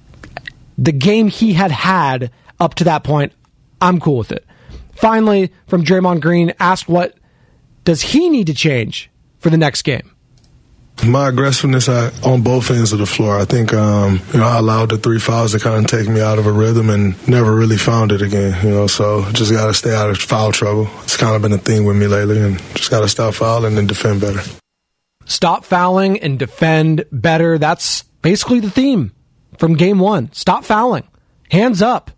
Speaker 6: The game he had up to that point, I'm cool with it. Finally, from Draymond Green, asked what does he need to change for the next game?
Speaker 11: My aggressiveness on both ends of the floor. I think I allowed the 3 fouls to kind of take me out of a rhythm and never really found it again. So just got to stay out of foul trouble. It's kind of been a theme with me lately, and just got to stop fouling and defend better.
Speaker 6: Stop fouling and defend better. That's basically the theme from Game 1. Stop fouling. Hands up.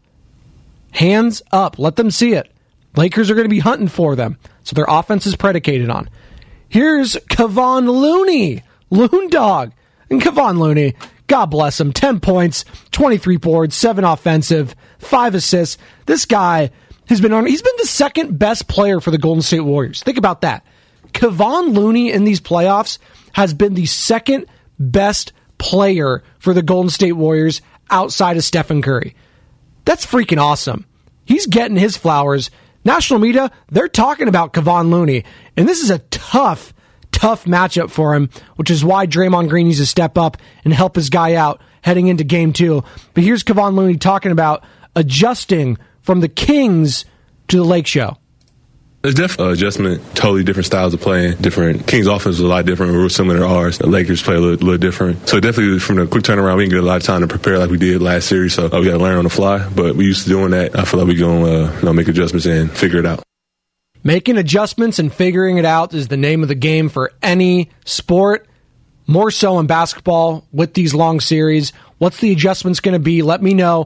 Speaker 6: Hands up. Let them see it. Lakers are going to be hunting for them, so their offense is predicated on. Here's Kevon Looney. Loon Dog. And Kevon Looney, God bless him, 10 points, 23 boards, 7 offensive, 5 assists. This guy he's been the second best player for the Golden State Warriors. Think about that. Kevon Looney in these playoffs has been the second best player for the Golden State Warriors outside of Stephen Curry. That's freaking awesome. He's getting his flowers. National media, they're talking about Kevon Looney, and this is a tough tough matchup for him, which is why Draymond Green needs to step up and help his guy out heading into Game 2. But here's Kevon Looney talking about adjusting from the Kings to the Lake Show.
Speaker 12: It's definitely adjustment, totally different styles of playing. Different. Kings' offense is a lot different. We're similar to ours. The Lakers play a little different. So definitely from the quick turnaround, we didn't get a lot of time to prepare like we did last series. So we got to learn on the fly. But we used to doing that. I feel like we're going to make adjustments and figure it out.
Speaker 6: Making adjustments and figuring it out is the name of the game for any sport. More so in basketball with these long series. What's the adjustments going to be? Let me know.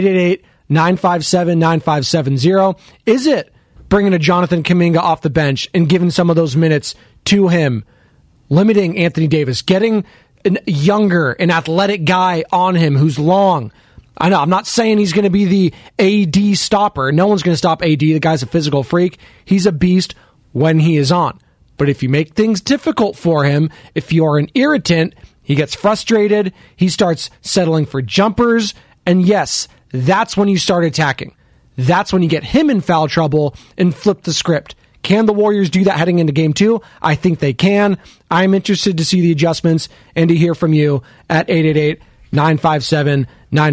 Speaker 6: 888-957-9570. Is it bringing a Jonathan Kuminga off the bench and giving some of those minutes to him, limiting Anthony Davis, getting a younger, an athletic guy on him who's long? I know, I'm not saying he's going to be the AD stopper. No one's going to stop AD. The guy's a physical freak. He's a beast when he is on. But if you make things difficult for him, if you're an irritant, he gets frustrated, he starts settling for jumpers, and yes, that's when you start attacking. That's when you get him in foul trouble and flip the script. Can the Warriors do that heading into Game 2? I think they can. I'm interested to see the adjustments and to hear from you at 888-957-9570.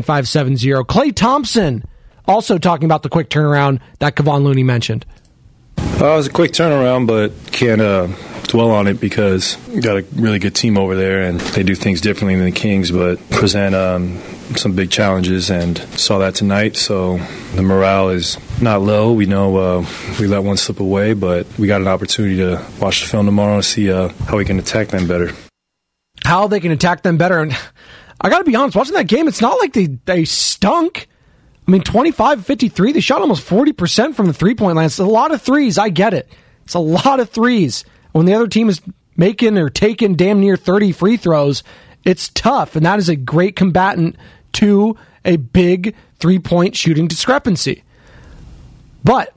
Speaker 6: Klay Thompson also talking about the quick turnaround that Kevon Looney mentioned.
Speaker 13: It was a quick turnaround, but can't dwell on it because we got a really good team over there, and they do things differently than the Kings, but present some big challenges, and saw that tonight. So the morale is not low. We know we let one slip away, but we got an opportunity to watch the film tomorrow and see how we can attack them better.
Speaker 6: How they can attack them better. And I got to be honest, watching that game, it's not like they stunk. I mean, 25-53, they shot almost 40% from the three-point line. It's a lot of threes, I get it. It's a lot of threes. When the other team is making or taking damn near 30 free throws, it's tough, and that is a great combatant to a big three-point shooting discrepancy. But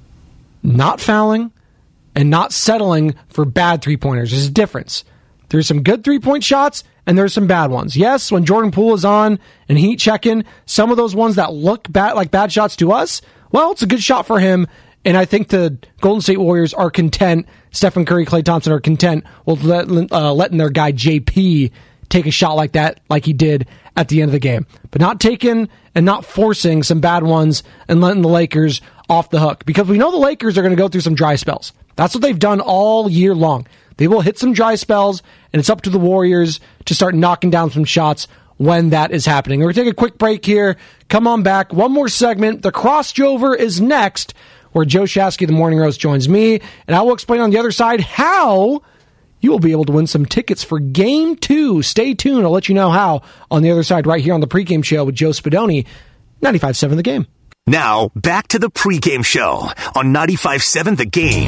Speaker 6: not fouling and not settling for bad three-pointers is a difference. There's some good three-point shots, and there's some bad ones. Yes, when Jordan Poole is on and heat checking, some of those ones that look bad, like bad shots to us, well, it's a good shot for him, and I think the Golden State Warriors are content, Stephen Curry, Klay Thompson are content with letting their guy JP take a shot like that, like he did at the end of the game. But not taking and not forcing some bad ones and letting the Lakers off the hook. Because we know the Lakers are going to go through some dry spells. That's what they've done all year long. They will hit some dry spells, and it's up to the Warriors to start knocking down some shots when that is happening. We're going to take a quick break here. Come on back. One more segment. The Crossover is next, where Joe Shasky, the Morning Roast, joins me, and I will explain on the other side how you will be able to win some tickets for Game 2. Stay tuned. I'll let you know how on the other side right here on the pregame show with Joe Spadoni, 95.7 The Game.
Speaker 4: Now, back to the pregame show on 95.7 The Game.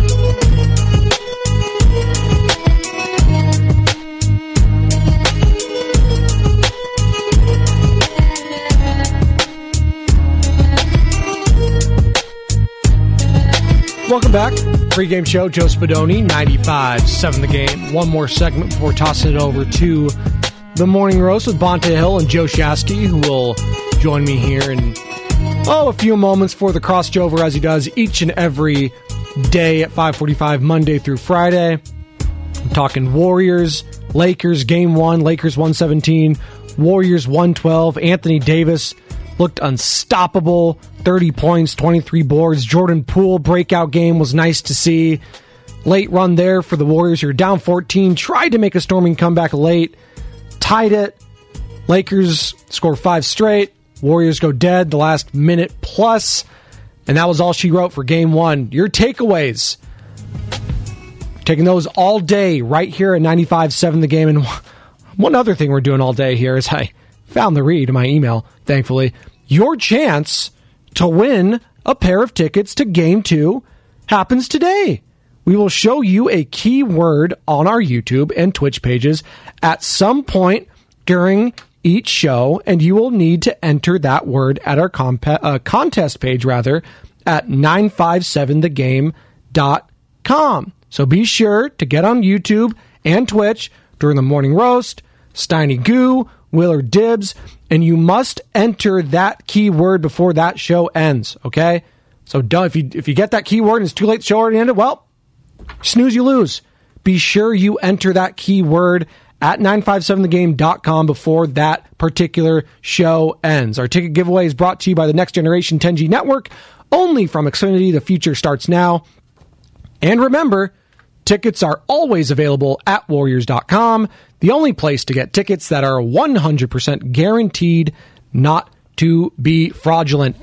Speaker 6: Welcome back. Pre-game show, Joe Spadoni, 95.7 The Game. One more segment before tossing it over to the Morning Roast with Bonta Hill and Joe Shasky, who will join me here in a few moments for the crossover, as he does each and every day at 5:45, Monday through Friday. I'm talking Warriors, Lakers, Game 1, Lakers 117, Warriors 112. Anthony Davis looked unstoppable. 30 points, 23 boards. Jordan Poole breakout game was nice to see. Late run there for the Warriors, who are down 14. Tried to make a storming comeback late. Tied it. Lakers score 5 straight. Warriors go dead the last minute plus. And that was all she wrote for Game 1. Your takeaways. Taking those all day right here at 95.7 The Game. And one other thing we're doing all day here is I found the read in my email, thankfully. Your chance to win a pair of tickets to Game 2 happens today. We will show you a keyword on our YouTube and Twitch pages at some point during each show, and you will need to enter that word at our contest page at 957thegame.com. So be sure to get on YouTube and Twitch during the Morning Roast, Steiny Goo, Willard Dibs, and you must enter that keyword before that show ends, okay? So if you get that keyword and it's too late, the show already ended, well, snooze, you lose. be sure you enter that keyword at 957thegame.com before that particular show ends. Our ticket giveaway is brought to you by the Next Generation 10G Network, only from Xfinity. The future starts now. And remember, tickets are always available at Warriors.com, the only place to get tickets that are 100% guaranteed not to be fraudulent.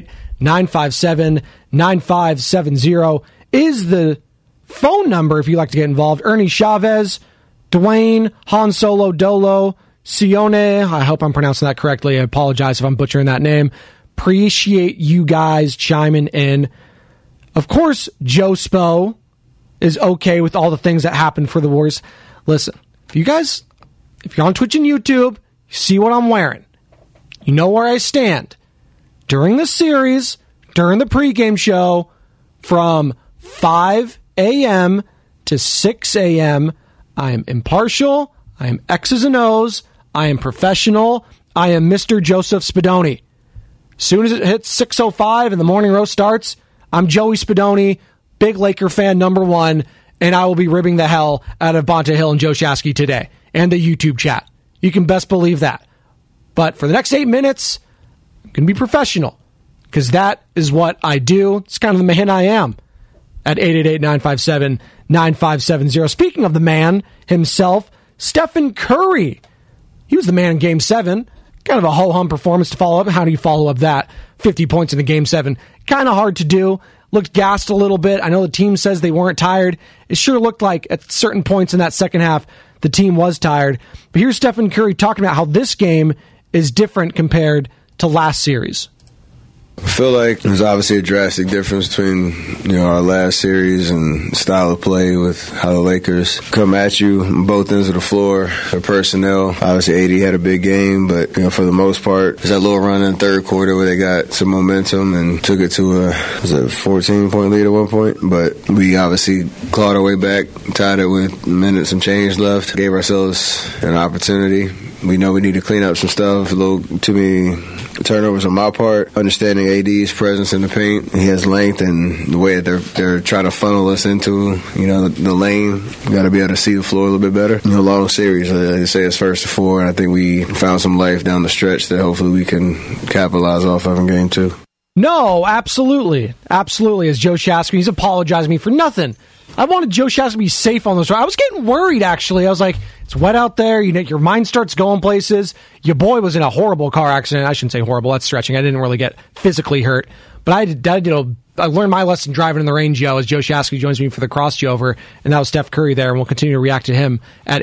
Speaker 6: 888-957-9570 is the phone number if you'd like to get involved. Ernie Chavez, Dwayne, Han Solo Dolo, Sione, I hope I'm pronouncing that correctly. I apologize if I'm butchering that name. Appreciate you guys chiming in. Of course, Joe Spo is okay with all the things that happened for the Warriors. Listen, if you're on Twitch and YouTube, you see what I'm wearing. You know where I stand. During the series, during the pregame show, from 5 a.m. to 6 a.m., I am impartial, I am X's and O's, I am professional, I am Mr. Joseph Spadoni. As soon as it hits 6:05 and the morning roast starts, I'm Joey Spadoni, big Laker fan number one, and I will be ribbing the hell out of Bonta Hill and Joe Shasky today, and the YouTube chat. You can best believe that. But for the next 8 minutes, I'm going to be professional, because that is what I do. It's kind of the man I am. At 888-957-9570. Speaking of the man himself, Stephen Curry. He was the man in Game 7. Kind of a ho-hum performance to follow up. How do you follow up that? 50 points in the Game 7. Kind of hard to do. Looked gassed a little bit. I know the team says they weren't tired. It sure looked like at certain points in that second half, the team was tired. But here's Stephen Curry talking about how this game is different compared to last series.
Speaker 14: I feel like there's obviously a drastic difference between our last series and style of play with how the Lakers come at you on both ends of the floor. Their personnel, obviously AD had a big game, but for the most part, there's that little run in the third quarter where they got some momentum and took it to a 14-point lead at one point. But we obviously clawed our way back, tied it with minutes and change left, gave ourselves an opportunity. We know we need to clean up some stuff, a little too many turnovers on my part. Understanding AD's presence in the paint, he has length, and the way that they're trying to funnel us into the lane. We got to be able to see the floor a little bit better. Long series, they say it's first to 4, and I think we found some life down the stretch that hopefully we can capitalize off of in Game 2.
Speaker 6: No, absolutely. Absolutely. As Joe Shasky, he's apologizing to me for nothing. I wanted Joe Shasky to be safe on this ride. I was getting worried, actually. I was like, it's wet out there. Your mind starts going places. Your boy was in a horrible car accident. I shouldn't say horrible. That's stretching. I didn't really get physically hurt. But I learned my lesson driving in the rain, Joe, as Joe Shasky joins me for the crossover. And that was Steph Curry there. And we'll continue to react to him at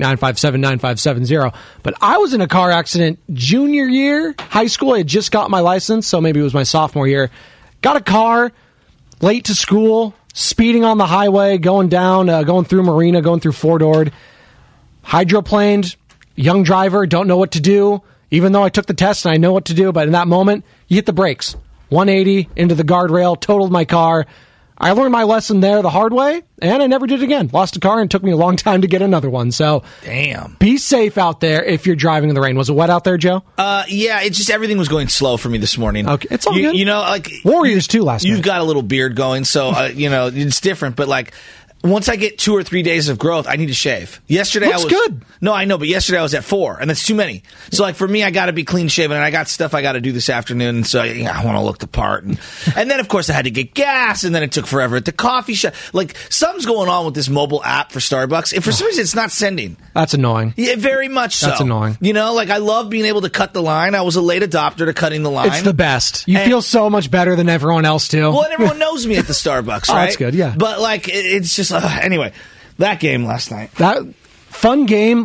Speaker 6: 888-957-9570. But I was in a car accident junior year, high school. I had just got my license, so maybe it was my sophomore year. Got a car, late to school, speeding on the highway, going down, going through Marina, going through Fort Ord. Hydroplaned, young driver, don't know what to do. Even though I took the test and I know what to do, but in that moment, you hit the brakes. 180 into the guardrail, totaled my car. I learned my lesson there the hard way, and I never did it again. Lost a car, and it took me a long time to get another one. So,
Speaker 15: damn. Be
Speaker 6: Be safe out there if you're driving in the rain. Was it wet out there, Joe?
Speaker 15: Yeah, it's just everything was going slow for me this morning.
Speaker 6: Okay, it's all good.
Speaker 15: Like
Speaker 6: Warriors too last night.
Speaker 15: You've got a little beard going, so it's different. But once I get 2 or 3 days of growth, I need to shave. Yesterday
Speaker 6: Looks good.
Speaker 15: No, I know, but yesterday I was at 4, and that's too many. So for me, I got to be clean shaven, and I got stuff I got to do this afternoon, and so I want to look the part. And then of course I had to get gas, and then it took forever at the coffee shop. Something's going on with this mobile app for Starbucks. And for some reason, it's not sending.
Speaker 6: That's annoying.
Speaker 15: Yeah, very much so.
Speaker 6: That's annoying.
Speaker 15: I love being able to cut the line. I was a late adopter to cutting the line.
Speaker 6: It's the best. You feel so much better than everyone else too.
Speaker 15: Well, and everyone knows me at the Starbucks, right?
Speaker 6: Oh, that's good. Yeah.
Speaker 15: But it's just anyway. That game last night.
Speaker 6: That fun game,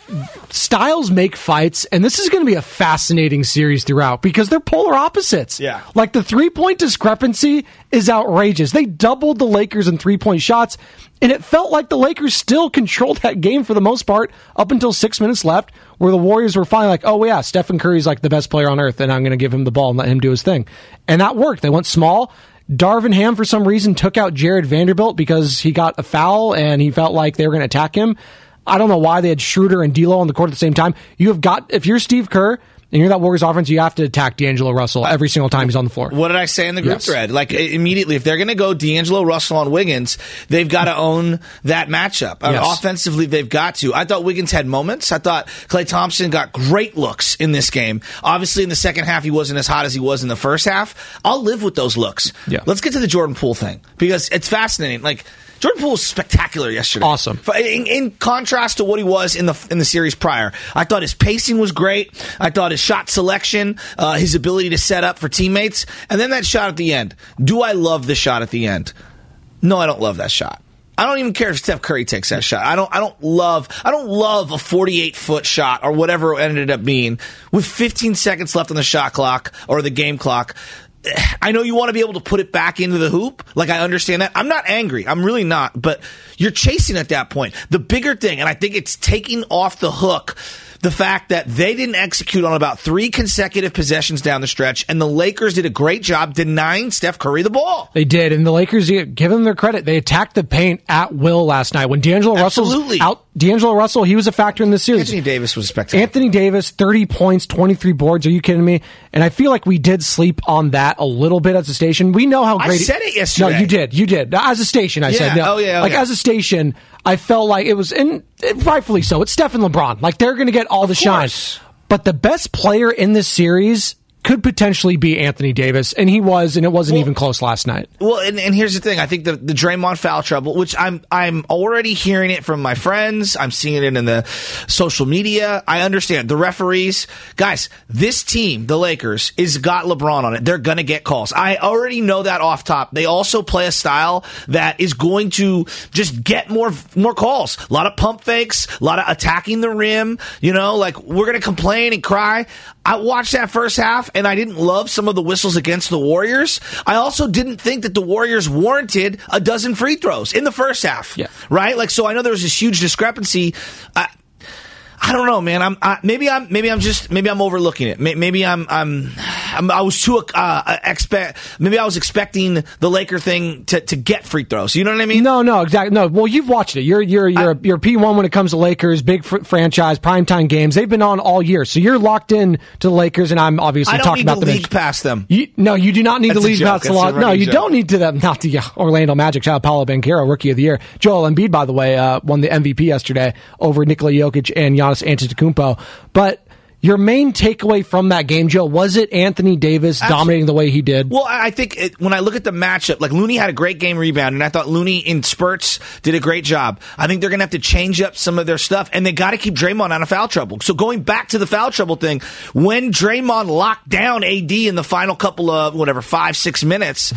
Speaker 6: styles make fights, and this is going to be a fascinating series throughout because they're polar opposites.
Speaker 15: Yeah.
Speaker 6: The 3-point discrepancy is outrageous. They doubled the Lakers in 3-point shots, and it felt like the Lakers still controlled that game for the most part up until 6 minutes left, where the Warriors were finally oh yeah, Stephen Curry's the best player on earth, and I'm going to give him the ball and let him do his thing. And that worked. They went small. Darvin Ham, for some reason, took out Jared Vanderbilt because he got a foul and he felt like they were going to attack him. I don't know why they had Schroeder and D'Lo on the court at the same time. If you're Steve Kerr, and you're that Warriors offense, you have to attack D'Angelo Russell every single time he's on the floor.
Speaker 15: What did I say in the group thread? Like, immediately, if they're going to go D'Angelo Russell on Wiggins, they've got to own that matchup. Offensively, they've got to. I thought Wiggins had moments. I thought Klay Thompson got great looks in this game. Obviously, in the second half, he wasn't as hot as he was in the first half. I'll live with those looks.
Speaker 6: Yeah.
Speaker 15: Let's get to the Jordan Poole thing, because it's fascinating. Like, Jordan Poole was spectacular yesterday.
Speaker 6: Awesome.
Speaker 15: In contrast to what he was in the series prior, I thought his pacing was great. I thought his shot selection, his ability to set up for teammates, and then that shot at the end. Do I love the shot at the end? No, I don't love that shot. I don't even care if Steph Curry takes that shot. I don't love a 48-foot shot or whatever it ended up being with 15 seconds left on the shot clock or the game clock. I know you want to be able to put it back into the hoop. Like, I understand that. I'm not angry. I'm really not. But you're chasing at that point. The bigger thing, and I think it's taking off the hook, the fact that they didn't execute on about 3 consecutive possessions down the stretch, and the Lakers did a great job denying Steph Curry the ball.
Speaker 6: They did, and the Lakers, give them their credit. They attacked the paint at will last night. When D'Angelo Russell's out, D'Angelo Russell, he was a factor in the series.
Speaker 15: Anthony Davis was spectacular.
Speaker 6: Anthony Davis, 30 points, 23 boards. Are you kidding me? And I feel like we did sleep on that a little bit as a station. We know how great...
Speaker 15: I said it yesterday.
Speaker 6: No, you did. You did. As a station, I said. No. As a station, I felt like it was... And rightfully so. It's Steph and LeBron. Like, they're going to get all the shine. But the best player in this series could potentially be Anthony Davis, and he was, and it wasn't even close last night.
Speaker 15: Well, and here's the thing. I think the Draymond foul trouble, which I'm already hearing it from my friends. I'm seeing it in the social media. I understand. The referees. Guys, this team, the Lakers, is got LeBron on it. They're going to get calls. I already know that off top. They also play a style that is going to just get more calls. A lot of pump fakes, a lot of attacking the rim. Like, we're going to complain and cry. I watched that first half, and I didn't love some of the whistles against the Warriors. I also didn't think that the Warriors warranted a dozen free throws in the first half.
Speaker 6: Yeah.
Speaker 15: Right? Like, so I know there was this huge discrepancy. I don't know, man. Maybe I'm overlooking it. Maybe I was too maybe I was expecting the Laker thing to get free throws. You know what I mean?
Speaker 6: No, exactly. No. Well, you've watched it. You're P1 when it comes to Lakers, big franchise, primetime games. They've been on all year, so you're locked in to the Lakers. And I'm obviously talking about the
Speaker 15: league past them.
Speaker 6: You do not need to league past the lot. No, you don't need to them. Not the Orlando Magic. Shout out Paolo Banchero, Rookie of the Year. Joel Embiid, by the way, won the MVP yesterday over Nikola Jokic and Giannis Antetokounmpo. But your main takeaway from that game, Joe, was it Anthony Davis dominating the way he did?
Speaker 15: Well, I think when I look at the matchup, like, Looney had a great game rebound, and I thought Looney in spurts did a great job. I think they're going to have to change up some of their stuff, and they got to keep Draymond out of foul trouble. So going back to the foul trouble thing, when Draymond locked down AD in the final couple of, 5-6 minutes,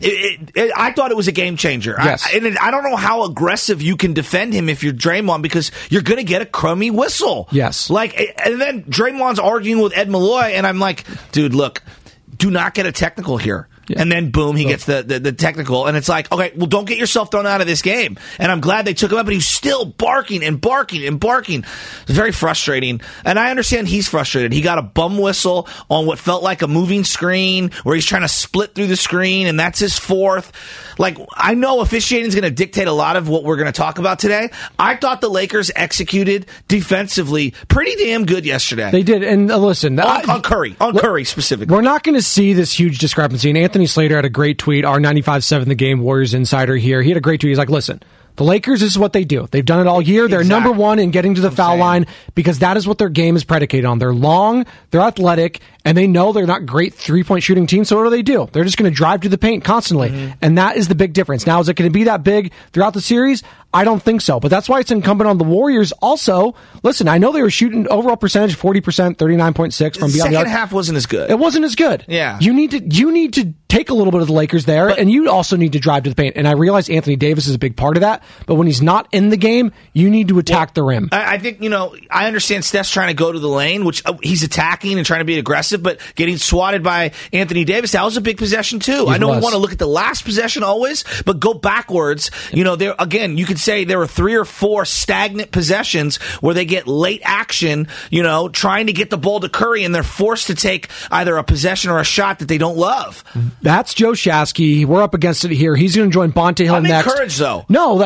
Speaker 15: I thought it was a game changer.
Speaker 6: Yes.
Speaker 15: I don't know how aggressive you can defend him if you're Draymond, because you're going to get a crummy whistle.
Speaker 6: Yes.
Speaker 15: And then Draymond's arguing with Ed Malloy, and I'm like, dude, look, do not get a technical here. Yeah. And then, boom, he gets the technical. And it's like, okay, well, don't get yourself thrown out of this game. And I'm glad they took him out, but he was still barking and barking and barking. It's very frustrating. And I understand he's frustrated. He got a bum whistle on what felt like a moving screen where he's trying to split through the screen, and that's his fourth. Like, I know officiating is going to dictate a lot of what we're going to talk about today. I thought the Lakers executed defensively pretty damn good yesterday.
Speaker 6: They did. And listen,
Speaker 15: on Curry specifically.
Speaker 6: We're not going to see this huge discrepancy. And Anthony Slater had a great tweet, our 95.7 The Game Warriors insider here. He had a great tweet. He's like, listen, the Lakers, this is what they do. They've done it all year. They're number one in getting to the foul line because that is what their game is predicated on. They're long, they're athletic, and they know they're not great three-point shooting team, so what do? They're just going to drive to the paint constantly, and that is the big difference. Now, is it going to be that big throughout the series? I don't think so, but that's why it's incumbent on the Warriors. Also, listen, I know they were shooting overall percentage 40%, 39.6 from beyond the arc.
Speaker 15: Second half wasn't as good.
Speaker 6: It wasn't as good.
Speaker 15: Yeah.
Speaker 6: You need to take a little bit of the Lakers there, and you also need to drive to the paint. And I realize Anthony Davis is a big part of that, but when he's not in the game, you need to attack the rim.
Speaker 15: I think, I understand Steph's trying to go to the lane, which he's attacking and trying to be aggressive, but getting swatted by Anthony Davis, that was a big possession too. I know we want to look at the last possession always, but go backwards. There again, you could say there were 3 or 4 stagnant possessions where they get late action, trying to get the ball to Curry, and they're forced to take either a possession or a shot that they don't love.
Speaker 6: That's Joe Shasky. We're up against it here. He's going to join Bonte Hill next.
Speaker 15: I'm encouraged, though.
Speaker 6: No, like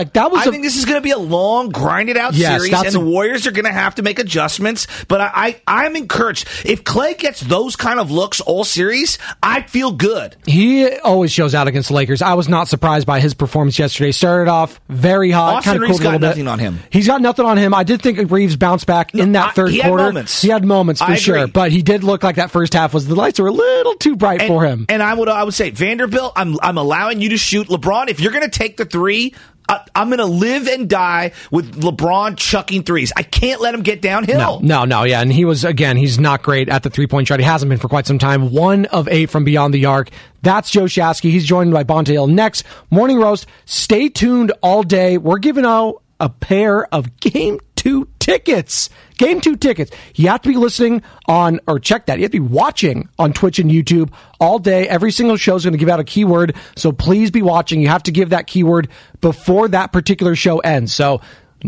Speaker 6: like that was.
Speaker 15: I think this is going to be a long, grinded out series, and the Warriors are going to have to make adjustments. But I'm encouraged. If Klay gets those kind of looks all series, I feel good.
Speaker 6: He always shows out against the Lakers. I was not surprised by his performance yesterday. Started off very hot, kind of cooled a little bit.
Speaker 15: Nothing on him.
Speaker 6: He's got nothing on him. I did think Reeves bounced back in that third quarter. He had moments for sure, but he did look like that first half was the lights were a little too bright for him.
Speaker 15: And I would say, Vanderbilt, I'm allowing you to shoot. LeBron, if you're going to take the three, I'm going to live and die with LeBron chucking threes. I can't let him get downhill.
Speaker 6: No, yeah. And he's not great at the three-point shot. He hasn't been for quite some time. 1 of 8 from beyond the arc. That's Joe Shasky. He's joined by Bonta Hill next. Morning Roast. Stay tuned all day. We're giving out a pair of Game 2 tickets. Game 2 tickets. You have to be listening on, or check that. You have to be watching on Twitch and YouTube all day. Every single show is going to give out a keyword, so please be watching. You have to give that keyword before that particular show ends. So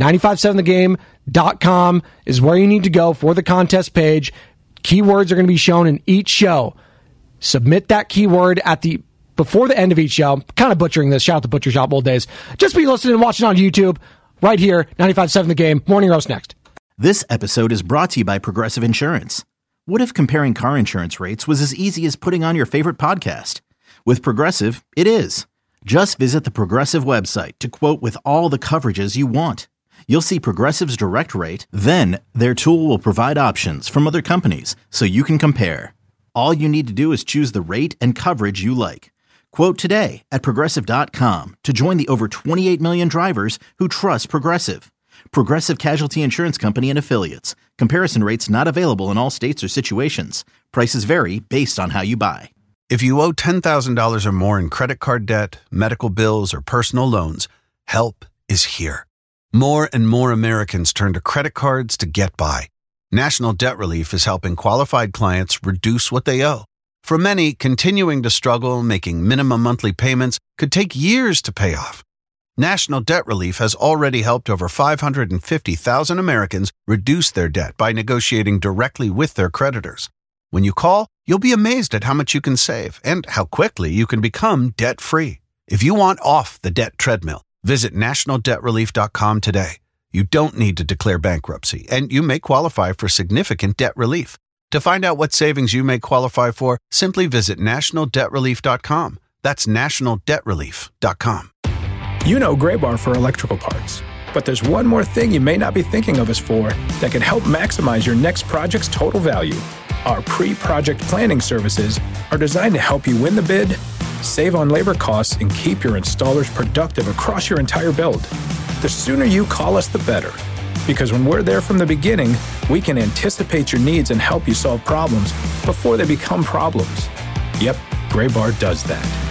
Speaker 6: 957thegame.com is where you need to go for the contest page. Keywords are going to be shown in each show. Submit that keyword before the end of each show. Kind of butchering this. Shout out to Butcher Shop old days. Just be listening and watching on YouTube right here, 95.7 The Game. Morning Roast next.
Speaker 1: This episode is brought to you by Progressive Insurance. What if comparing car insurance rates was as easy as putting on your favorite podcast? With Progressive, it is. Just visit the Progressive website to quote with all the coverages you want. You'll see Progressive's direct rate, then their tool will provide options from other companies so you can compare. All you need to do is choose the rate and coverage you like. Quote today at Progressive.com to join the over 28 million drivers who trust Progressive. Progressive Casualty Insurance Company and Affiliates. Comparison rates not available in all states or situations. Prices vary based on how you buy.
Speaker 9: If you owe $10,000 or more in credit card debt, medical bills, or personal loans, help is here. More and more Americans turn to credit cards to get by. National Debt Relief is helping qualified clients reduce what they owe. For many, continuing to struggle making minimum monthly payments could take years to pay off. National Debt Relief has already helped over 550,000 Americans reduce their debt by negotiating directly with their creditors. When you call, you'll be amazed at how much you can save and how quickly you can become debt-free. If you want off the debt treadmill, visit nationaldebtrelief.com today. You don't need to declare bankruptcy, and you may qualify for significant debt relief. To find out what savings you may qualify for, simply visit nationaldebtrelief.com. That's nationaldebtrelief.com.
Speaker 16: You know Graybar for electrical parts, but there's one more thing you may not be thinking of us for that can help maximize your next project's total value. Our pre-project planning services are designed to help you win the bid, save on labor costs, and keep your installers productive across your entire build. The sooner you call us, the better. Because when we're there from the beginning, we can anticipate your needs and help you solve problems before they become problems. Yep, Graybar does that.